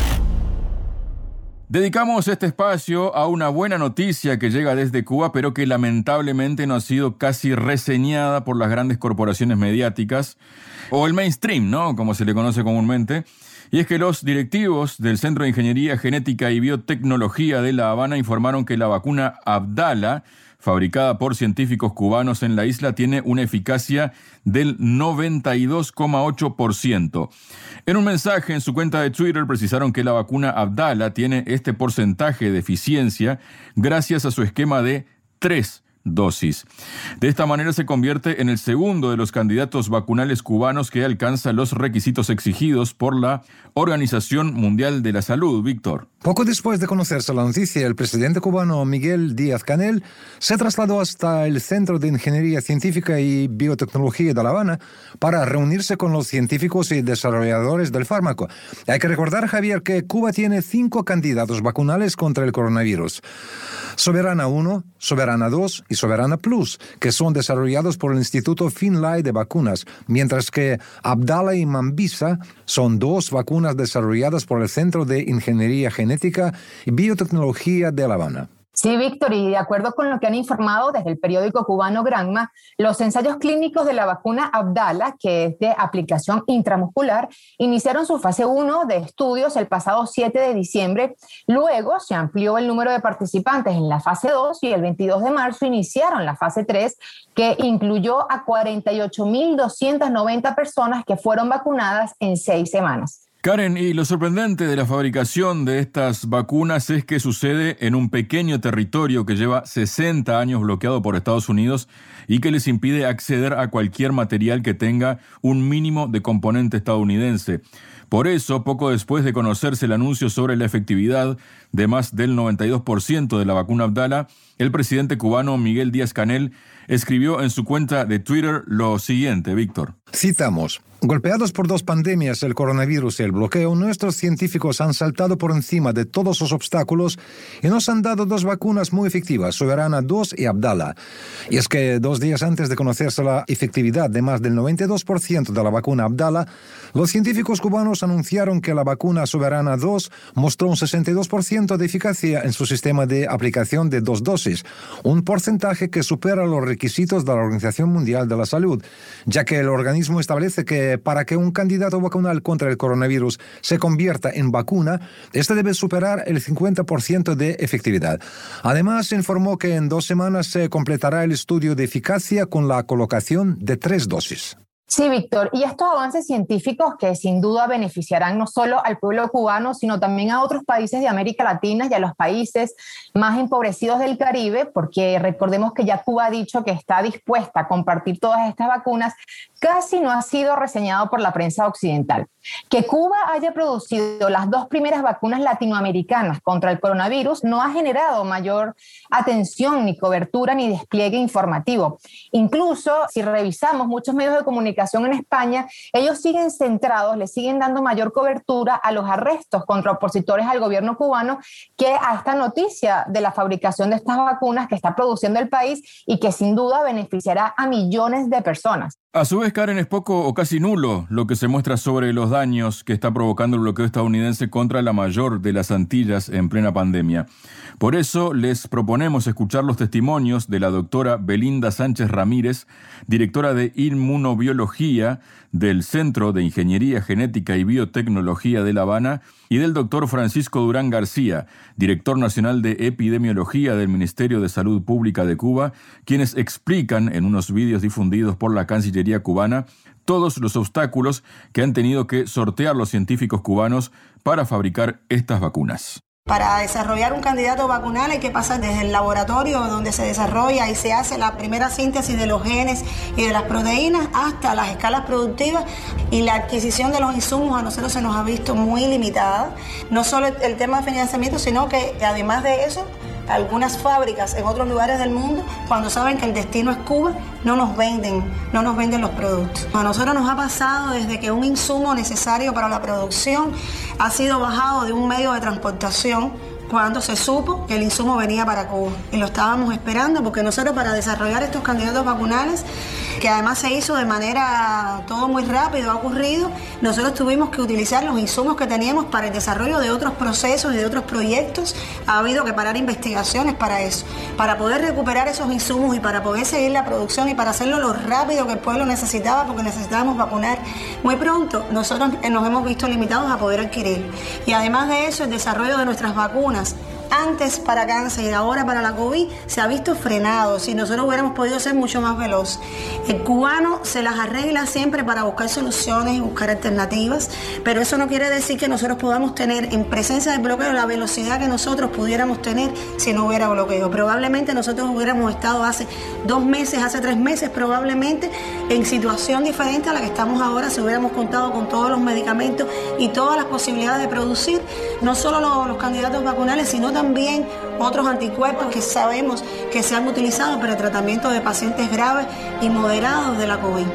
Dedicamos este espacio a una buena noticia que llega desde Cuba, pero que lamentablemente no ha sido casi reseñada por las grandes corporaciones mediáticas, o el mainstream, ¿no?, como se le conoce comúnmente. Y es que los directivos del Centro de Ingeniería Genética y Biotecnología de La Habana informaron que la vacuna Abdala, fabricada por científicos cubanos en la isla, tiene una eficacia del noventa y dos coma ocho por ciento. En un mensaje en su cuenta de Twitter precisaron que la vacuna Abdala tiene este porcentaje de eficiencia gracias a su esquema de tres dosis. De esta manera se convierte en el segundo de los candidatos vacunales cubanos que alcanza los requisitos exigidos por la Organización Mundial de la Salud. Víctor. Poco después de conocerse la noticia, el presidente cubano Miguel Díaz-Canel se trasladó hasta el Centro de Ingeniería Científica y Biotecnología de La Habana para reunirse con los científicos y desarrolladores del fármaco. Hay que recordar, Javier, que Cuba tiene cinco candidatos vacunales contra el coronavirus: Soberana uno, Soberana dos y Soberana Plus, que son desarrollados por el Instituto Finlay de Vacunas, mientras que Abdala y Mambisa son dos vacunas desarrolladas por el Centro de Ingeniería Genética y Biotecnología de La Habana. Sí, Víctor, y de acuerdo con lo que han informado desde el periódico cubano Granma, los ensayos clínicos de la vacuna Abdala, que es de aplicación intramuscular, iniciaron su fase uno de estudios el pasado siete de diciembre. Luego se amplió el número de participantes en la fase dos y el veintidós de marzo iniciaron la fase tres, que incluyó a cuarenta y ocho mil doscientas noventa personas que fueron vacunadas en seis semanas. Karen, y lo sorprendente de la fabricación de estas vacunas es que sucede en un pequeño territorio que lleva sesenta años bloqueado por Estados Unidos y que les impide acceder a cualquier material que tenga un mínimo de componente estadounidense. Por eso, poco después de conocerse el anuncio sobre la efectividad de más del noventa y dos por ciento de la vacuna Abdala, el presidente cubano Miguel Díaz-Canel escribió en su cuenta de Twitter lo siguiente, Víctor. Citamos: golpeados por dos pandemias, el coronavirus y el bloqueo, nuestros científicos han saltado por encima de todos los obstáculos y nos han dado dos vacunas muy efectivas, Soberana dos y Abdala. Y es que dos días antes de conocerse la efectividad de más del noventa y dos por ciento de la vacuna Abdala, los científicos cubanos anunciaron que la vacuna Soberana dos mostró un sesenta y dos por ciento de eficacia en su sistema de aplicación de dos dosis, un porcentaje que supera los requisitos de la Organización Mundial de la Salud, ya que el organismo establece que para que un candidato vacunal contra el coronavirus se convierta en vacuna, este debe superar el cincuenta por ciento de efectividad. Además, informó que en dos semanas se completará el estudio de eficacia con la colocación de tres dosis. Sí, Víctor, y estos avances científicos que sin duda beneficiarán no solo al pueblo cubano, sino también a otros países de América Latina y a los países más empobrecidos del Caribe, porque recordemos que ya Cuba ha dicho que está dispuesta a compartir todas estas vacunas, casi no ha sido reseñado por la prensa occidental. Que Cuba haya producido las dos primeras vacunas latinoamericanas contra el coronavirus no ha generado mayor atención, ni cobertura, ni despliegue informativo. Incluso, si revisamos muchos medios de comunicación en España, ellos siguen centrados, le siguen dando mayor cobertura a los arrestos contra opositores al gobierno cubano que a esta noticia de la fabricación de estas vacunas que está produciendo el país y que sin duda beneficiará a millones de personas. A su vez, Karen, es poco o casi nulo lo que se muestra sobre los daños que está provocando el bloqueo estadounidense contra la mayor de las Antillas en plena pandemia. Por eso les proponemos escuchar los testimonios de la doctora Belinda Sánchez Ramírez, directora de Inmunobiología del Centro de Ingeniería Genética y Biotecnología de La Habana, y del doctor Francisco Durán García, director nacional de Epidemiología del Ministerio de Salud Pública de Cuba, quienes explican en unos vídeos difundidos por la Cancillería cubana todos los obstáculos que han tenido que sortear los científicos cubanos para fabricar estas vacunas. Para desarrollar un candidato vacunal hay que pasar desde el laboratorio donde se desarrolla y se hace la primera síntesis de los genes y de las proteínas hasta las escalas productivas, y la adquisición de los insumos a nosotros se nos ha visto muy limitada. No solo el tema de financiamiento, sino que además de eso, algunas fábricas en otros lugares del mundo, cuando saben que el destino es Cuba, no nos venden, no nos venden los productos. A nosotros nos ha pasado desde que un insumo necesario para la producción ha sido bajado de un medio de transportación cuando se supo que el insumo venía para Cuba. Y lo estábamos esperando porque nosotros, para desarrollar estos candidatos vacunales, que además se hizo de manera todo muy rápido, ha ocurrido, nosotros tuvimos que utilizar los insumos que teníamos para el desarrollo de otros procesos y de otros proyectos. Ha habido que parar investigaciones para eso, para poder recuperar esos insumos y para poder seguir la producción y para hacerlo lo rápido que el pueblo necesitaba, porque necesitábamos vacunar muy pronto. Nosotros nos hemos visto limitados a poder adquirir. Y además de eso, el desarrollo de nuestras vacunas, antes para cáncer y ahora para la COVID, se ha visto frenado. Si nosotros hubiéramos podido ser mucho más veloz. El cubano se las arregla siempre para buscar soluciones y buscar alternativas, pero eso no quiere decir que nosotros podamos tener en presencia del bloqueo la velocidad que nosotros pudiéramos tener si no hubiera bloqueo. Probablemente nosotros hubiéramos estado hace dos meses, hace tres meses probablemente en situación diferente a la que estamos ahora, si hubiéramos contado con todos los medicamentos y todas las posibilidades de producir no solo los, los candidatos vacunales, sino también otros anticuerpos que sabemos que se han utilizado para el tratamiento de pacientes graves y moderados de la COVID.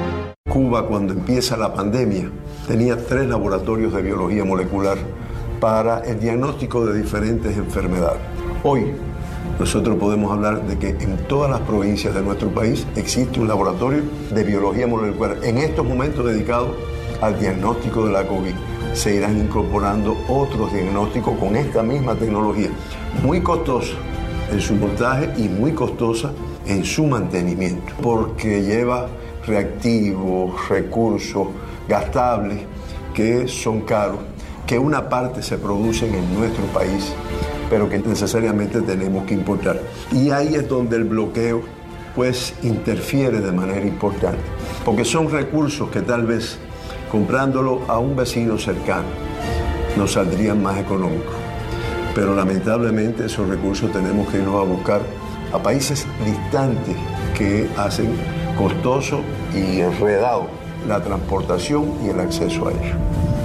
Cuba, cuando empieza la pandemia, tenía tres laboratorios de biología molecular para el diagnóstico de diferentes enfermedades. Hoy, nosotros podemos hablar de que en todas las provincias de nuestro país existe un laboratorio de biología molecular, en estos momentos dedicado al diagnóstico de la COVID. Se irán incorporando otros diagnósticos con esta misma tecnología, muy costosa en su montaje y muy costosa en su mantenimiento, porque lleva reactivos, recursos gastables que son caros, que una parte se producen en nuestro país, pero que necesariamente tenemos que importar. Y ahí es donde el bloqueo pues interfiere de manera importante, porque son recursos que tal vez comprándolo a un vecino cercano. Nos saldrían más económicos. Pero lamentablemente esos recursos tenemos que irnos a buscar a países distantes que hacen costoso y enredado la transportación y el acceso a ellos.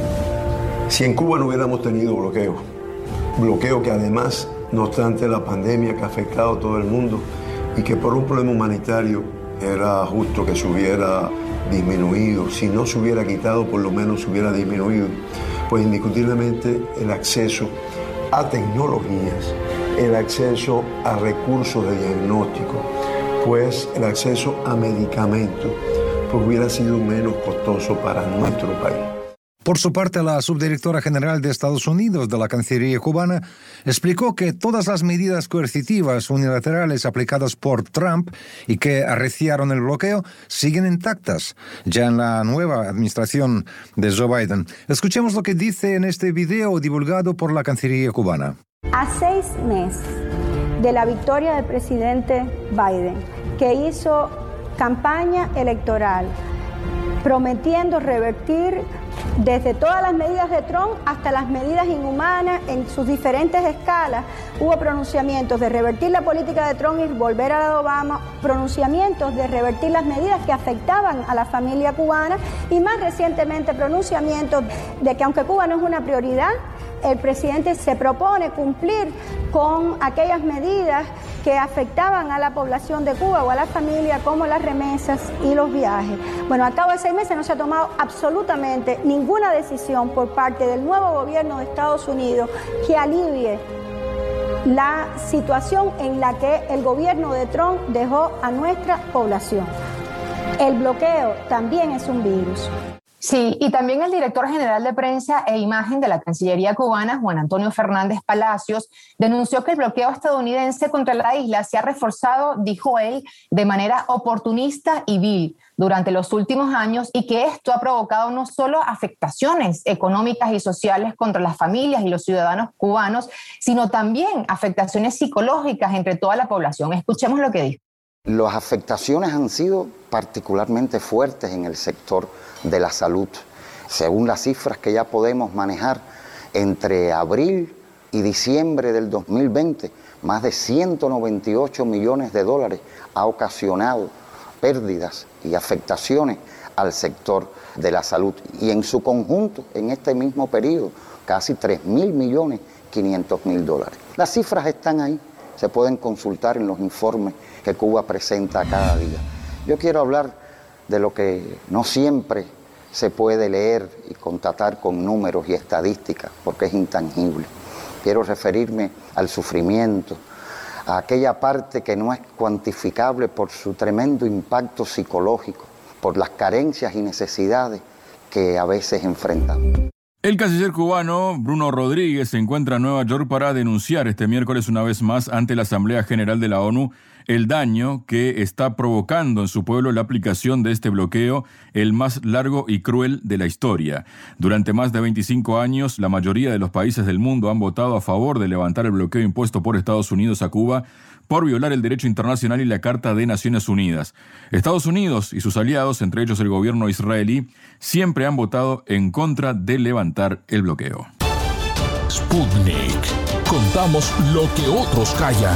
Si en Cuba no hubiéramos tenido bloqueo, bloqueo que además, no obstante la pandemia que ha afectado a todo el mundo y que por un problema humanitario era justo que se hubiera disminuido, si no se hubiera quitado, por lo menos se hubiera disminuido, pues indiscutiblemente el acceso a tecnologías, el acceso a recursos de diagnóstico, pues el acceso a medicamentos, pues hubiera sido menos costoso para nuestro país. Por su parte, la subdirectora general de Estados Unidos de la Cancillería cubana explicó que todas las medidas coercitivas unilaterales aplicadas por Trump y que arreciaron el bloqueo siguen intactas ya en la nueva administración de Joe Biden. Escuchemos lo que dice en este video divulgado por la Cancillería cubana. A seis meses de la victoria del presidente Biden, que hizo campaña electoral prometiendo revertir desde todas las medidas de Trump hasta las medidas inhumanas en sus diferentes escalas, hubo pronunciamientos de revertir la política de Trump y volver a la de Obama, pronunciamientos de revertir las medidas que afectaban a la familia cubana y más recientemente pronunciamientos de que aunque Cuba no es una prioridad, el presidente se propone cumplir con aquellas medidas que afectaban a la población de Cuba o a la familia, como las remesas y los viajes. Bueno, a cabo de seis meses no se ha tomado absolutamente ninguna decisión por parte del nuevo gobierno de Estados Unidos que alivie la situación en la que el gobierno de Trump dejó a nuestra población. El bloqueo también es un virus. Sí, y también el director general de prensa e imagen de la Cancillería cubana, Juan Antonio Fernández Palacios, denunció que el bloqueo estadounidense contra la isla se ha reforzado, dijo él, de manera oportunista y vil durante los últimos años y que esto ha provocado no solo afectaciones económicas y sociales contra las familias y los ciudadanos cubanos, sino también afectaciones psicológicas entre toda la población. Escuchemos lo que dijo. Las afectaciones han sido particularmente fuertes en el sector de la salud. Según las cifras que ya podemos manejar, entre abril y diciembre del dos mil veinte, más de ciento noventa y ocho millones de dólares ha ocasionado pérdidas y afectaciones al sector de la salud. Y en su conjunto, en este mismo periodo, casi tres mil millones quinientos mil dólares. Las cifras están ahí, se pueden consultar en los informes que Cuba presenta cada día. Yo quiero hablar de lo que no siempre se puede leer y constatar con números y estadísticas, porque es intangible. Quiero referirme al sufrimiento, a aquella parte que no es cuantificable por su tremendo impacto psicológico, por las carencias y necesidades que a veces enfrentamos. El canciller cubano Bruno Rodríguez se encuentra en Nueva York para denunciar este miércoles una vez más ante la Asamblea General de la ONU el daño que está provocando en su pueblo la aplicación de este bloqueo, el más largo y cruel de la historia. Durante más de veinticinco años, la mayoría de los países del mundo han votado a favor de levantar el bloqueo impuesto por Estados Unidos a Cuba por violar el derecho internacional y la Carta de Naciones Unidas. Estados Unidos y sus aliados, entre ellos el gobierno israelí, siempre han votado en contra de levantar el bloqueo. Sputnik. Contamos lo que otros callan.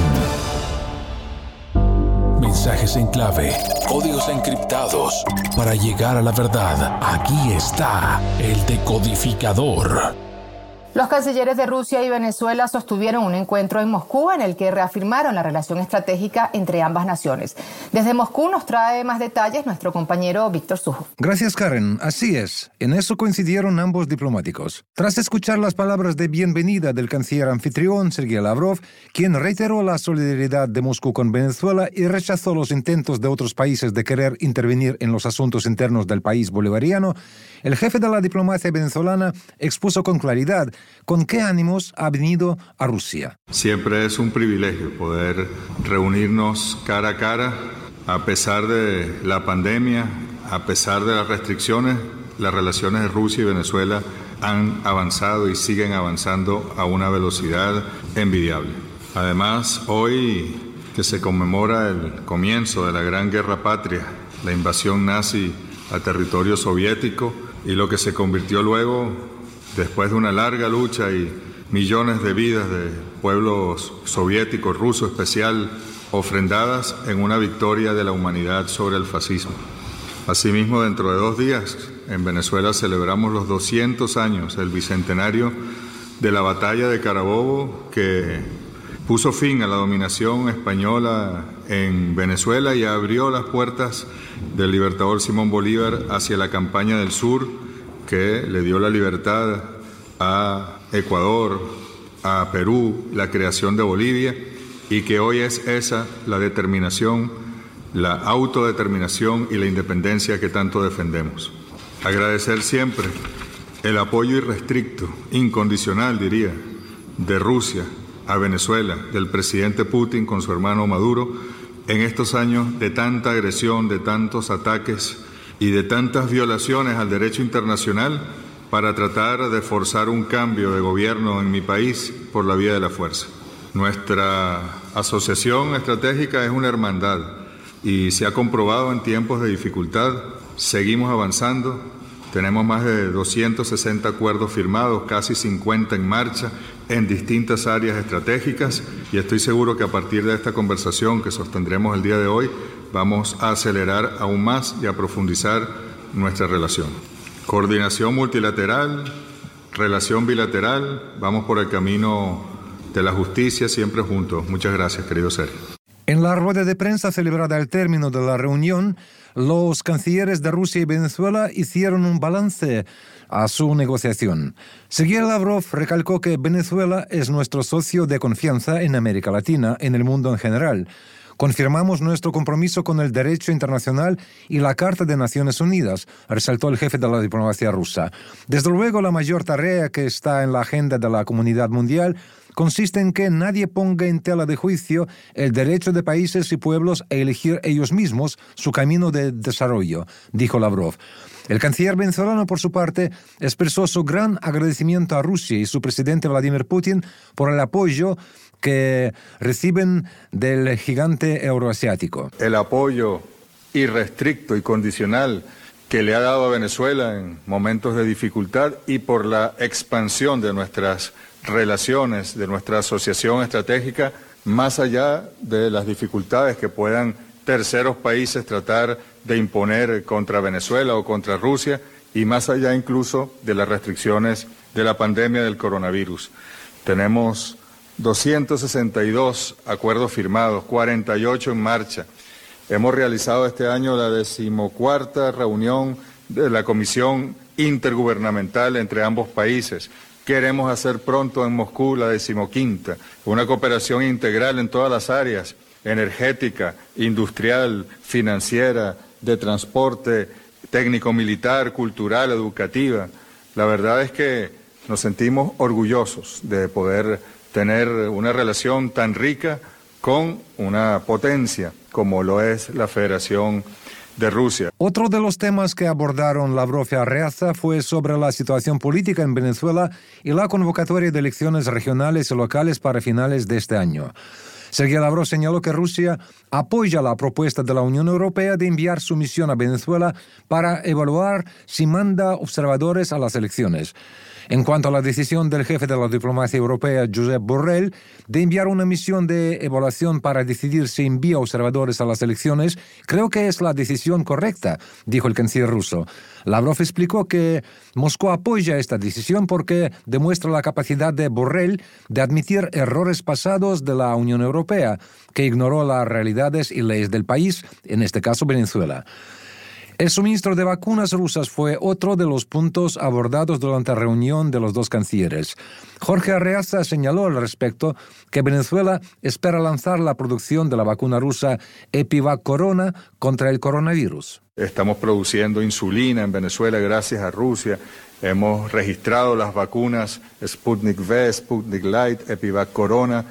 Mensajes en clave, códigos encriptados. Para llegar a la verdad, aquí está el decodificador. Los cancilleres de Rusia y Venezuela sostuvieron un encuentro en Moscú en el que reafirmaron la relación estratégica entre ambas naciones. Desde Moscú nos trae más detalles nuestro compañero Víctor Sujo. Gracias, Karen. Así es. En eso coincidieron ambos diplomáticos. Tras escuchar las palabras de bienvenida del canciller anfitrión, Sergei Lavrov, quien reiteró la solidaridad de Moscú con Venezuela y rechazó los intentos de otros países de querer intervenir en los asuntos internos del país bolivariano, el jefe de la diplomacia venezolana expuso con claridad con qué ánimos ha venido a Rusia. Siempre es un privilegio poder reunirnos cara a cara, a pesar de la pandemia, a pesar de las restricciones. Las relaciones de Rusia y Venezuela han avanzado y siguen avanzando a una velocidad envidiable. Además, hoy que se conmemora el comienzo de la Gran Guerra Patria, la invasión nazi al territorio soviético, y lo que se convirtió luego, después de una larga lucha y millones de vidas de pueblos soviéticos, ruso especial, ofrendadas en una victoria de la humanidad sobre el fascismo. Asimismo, dentro de dos días, en Venezuela celebramos los doscientos años del bicentenario de la batalla de Carabobo, que puso fin a la dominación española en Venezuela y abrió las puertas del libertador Simón Bolívar hacia la campaña del sur, que le dio la libertad a Ecuador, a Perú, la creación de Bolivia, y que hoy es esa la determinación, la autodeterminación y la independencia que tanto defendemos. Agradecer siempre el apoyo irrestricto, incondicional diría, de Rusia a Venezuela, del presidente Putin con su hermano Maduro, en estos años de tanta agresión, de tantos ataques y de tantas violaciones al derecho internacional para tratar de forzar un cambio de gobierno en mi país por la vía de la fuerza. Nuestra asociación estratégica es una hermandad y se ha comprobado en tiempos de dificultad. Seguimos avanzando, tenemos más de doscientos sesenta acuerdos firmados, casi cincuenta en marcha en distintas áreas estratégicas, y estoy seguro que a partir de esta conversación que sostendremos el día de hoy vamos a acelerar aún más y a profundizar nuestra relación. Coordinación multilateral, relación bilateral, vamos por el camino de la justicia siempre juntos. Muchas gracias, querido Sergio. En la rueda de prensa celebrada al término de la reunión, los cancilleres de Rusia y Venezuela hicieron un balance a su negociación. Sergei Lavrov recalcó que Venezuela es nuestro socio de confianza en América Latina, en el mundo en general. Confirmamos nuestro compromiso con el derecho internacional y la Carta de Naciones Unidas, resaltó el jefe de la diplomacia rusa. Desde luego, la mayor tarea que está en la agenda de la comunidad mundial consiste en que nadie ponga en tela de juicio el derecho de países y pueblos a elegir ellos mismos su camino de desarrollo, dijo Lavrov. El canciller venezolano, por su parte, expresó su gran agradecimiento a Rusia y su presidente Vladimir Putin por el apoyo que reciben del gigante euroasiático. El apoyo irrestricto y condicional que le ha dado a Venezuela en momentos de dificultad y por la expansión de nuestras relaciones, de nuestra asociación estratégica, más allá de las dificultades que puedan terceros países tratar de imponer contra Venezuela o contra Rusia, y más allá incluso de las restricciones de la pandemia del coronavirus. Tenemos doscientos sesenta y dos acuerdos firmados, cuarenta y ocho en marcha. Hemos realizado este año la decimocuarta reunión de la Comisión Intergubernamental entre ambos países. Queremos hacer pronto en Moscú la decimoquinta, una cooperación integral en todas las áreas, energética, industrial, financiera, de transporte, técnico-militar, cultural, educativa. La verdad es que nos sentimos orgullosos de poder tener una relación tan rica con una potencia como lo es la Federación de Rusia. Otro de los temas que abordaron Lavrov y Arreaza fue sobre la situación política en Venezuela y la convocatoria de elecciones regionales y locales para finales de este año. Sergei Lavrov señaló que Rusia apoya la propuesta de la Unión Europea de enviar su misión a Venezuela para evaluar si manda observadores a las elecciones. En cuanto a la decisión del jefe de la diplomacia europea, Josep Borrell, de enviar una misión de evaluación para decidir si envía observadores a las elecciones, creo que es la decisión correcta, dijo el canciller ruso. Lavrov explicó que Moscú apoya esta decisión porque demuestra la capacidad de Borrell de admitir errores pasados de la Unión Europea, que ignoró las realidades y leyes del país, en este caso Venezuela. El suministro de vacunas rusas fue otro de los puntos abordados durante la reunión de los dos cancilleres. Jorge Arreaza señaló al respecto que Venezuela espera lanzar la producción de la vacuna rusa Epivac Corona contra el coronavirus. Estamos produciendo insulina en Venezuela gracias a Rusia. Hemos registrado las vacunas Sputnik V, Sputnik Light, Epivac Corona,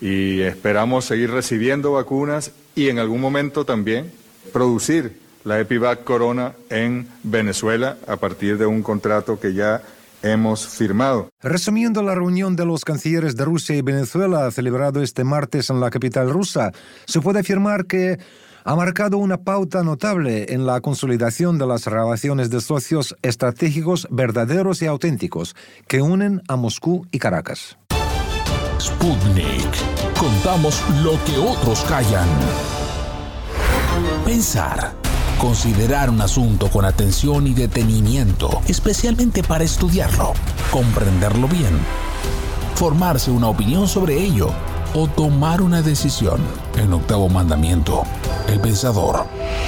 y esperamos seguir recibiendo vacunas y en algún momento también producir la Epivac Corona en Venezuela a partir de un contrato que ya hemos firmado. Resumiendo la reunión de los cancilleres de Rusia y Venezuela celebrado este martes en la capital rusa, se puede afirmar que ha marcado una pauta notable en la consolidación de las relaciones de socios estratégicos verdaderos y auténticos que unen a Moscú y Caracas. Sputnik. Contamos lo que otros callan. Pensar. Considerar un asunto con atención y detenimiento, especialmente para estudiarlo, comprenderlo bien, formarse una opinión sobre ello o tomar una decisión. El octavo mandamiento, el pensador.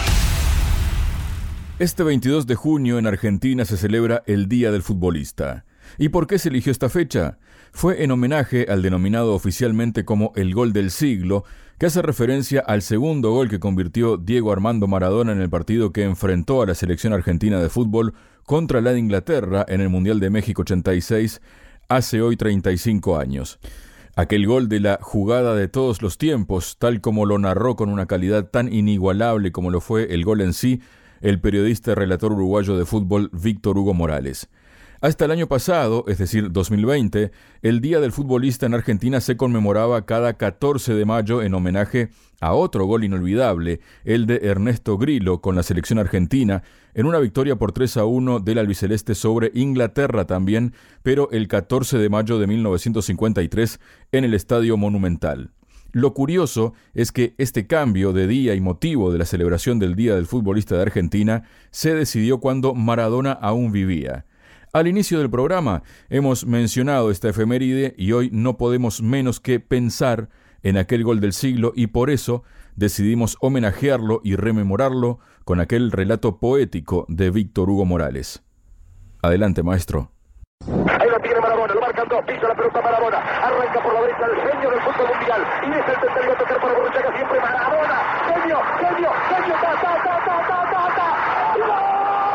Este veintidós de junio en Argentina se celebra el Día del Futbolista. ¿Y por qué se eligió esta fecha? Fue en homenaje al denominado oficialmente como el gol del siglo, que hace referencia al segundo gol que convirtió Diego Armando Maradona en el partido que enfrentó a la selección argentina de fútbol contra la de Inglaterra en el Mundial de México ochenta y seis, hace hoy treinta y cinco años. Aquel gol de la jugada de todos los tiempos, tal como lo narró con una calidad tan inigualable como lo fue el gol en sí, el periodista y relator uruguayo de fútbol Víctor Hugo Morales. Hasta el año pasado, es decir, dos mil veinte, el Día del Futbolista en Argentina se conmemoraba cada catorce de mayo en homenaje a otro gol inolvidable, el de Ernesto Grillo con la selección argentina, en una victoria por tres a uno del albiceleste sobre Inglaterra también, pero el catorce de mayo de mil novecientos cincuenta y tres en el Estadio Monumental. Lo curioso es que este cambio de día y motivo de la celebración del Día del Futbolista de Argentina se decidió cuando Maradona aún vivía. Al inicio del programa hemos mencionado esta efeméride y hoy no podemos menos que pensar en aquel gol del siglo y por eso decidimos homenajearlo y rememorarlo con aquel relato poético de Víctor Hugo Morales. Adelante, maestro. Ahí lo tiene Maradona, lo marcan dos, pisa la pelota Maradona, arranca por la derecha el genio del fútbol mundial y es el tercero a tocar para Borruchaga siempre Maradona, genio, genio, genio, ta, ta, ta, ta, ta, ta, ta, y ¡gol!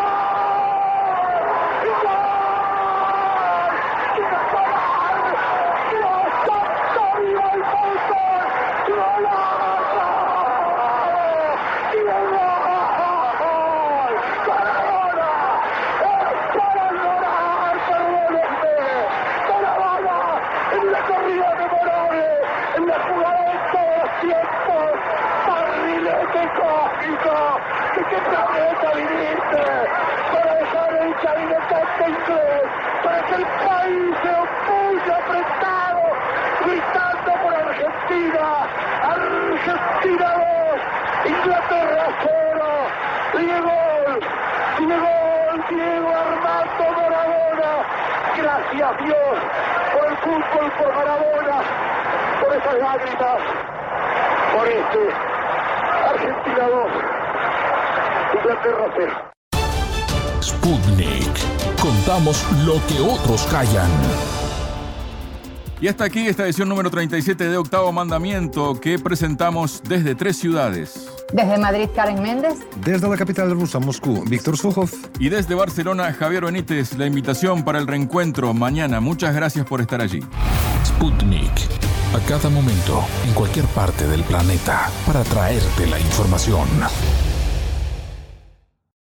¡Y ¡gol! ¿Qué planeta viniste? Para dejar el chavinetante inglés, para que el país se opulle apretado, gritando por Argentina. Argentina dos, Inglaterra cero. Diego, Diego, Diego Armando Maradona. Gracias Dios por el fútbol, por Maradona, por esas lágrimas, por este Argentina dos. Sputnik. Contamos lo que otros callan. Y hasta aquí esta edición número treinta y siete de Octavo Mandamiento que presentamos desde tres ciudades. Desde Madrid, Karen Méndez. Desde la capital rusa, Moscú, Víctor Sukhov. Y desde Barcelona, Javier Benítez. La invitación para el reencuentro mañana. Muchas gracias por estar allí. Sputnik. A cada momento, en cualquier parte del planeta, para traerte la información.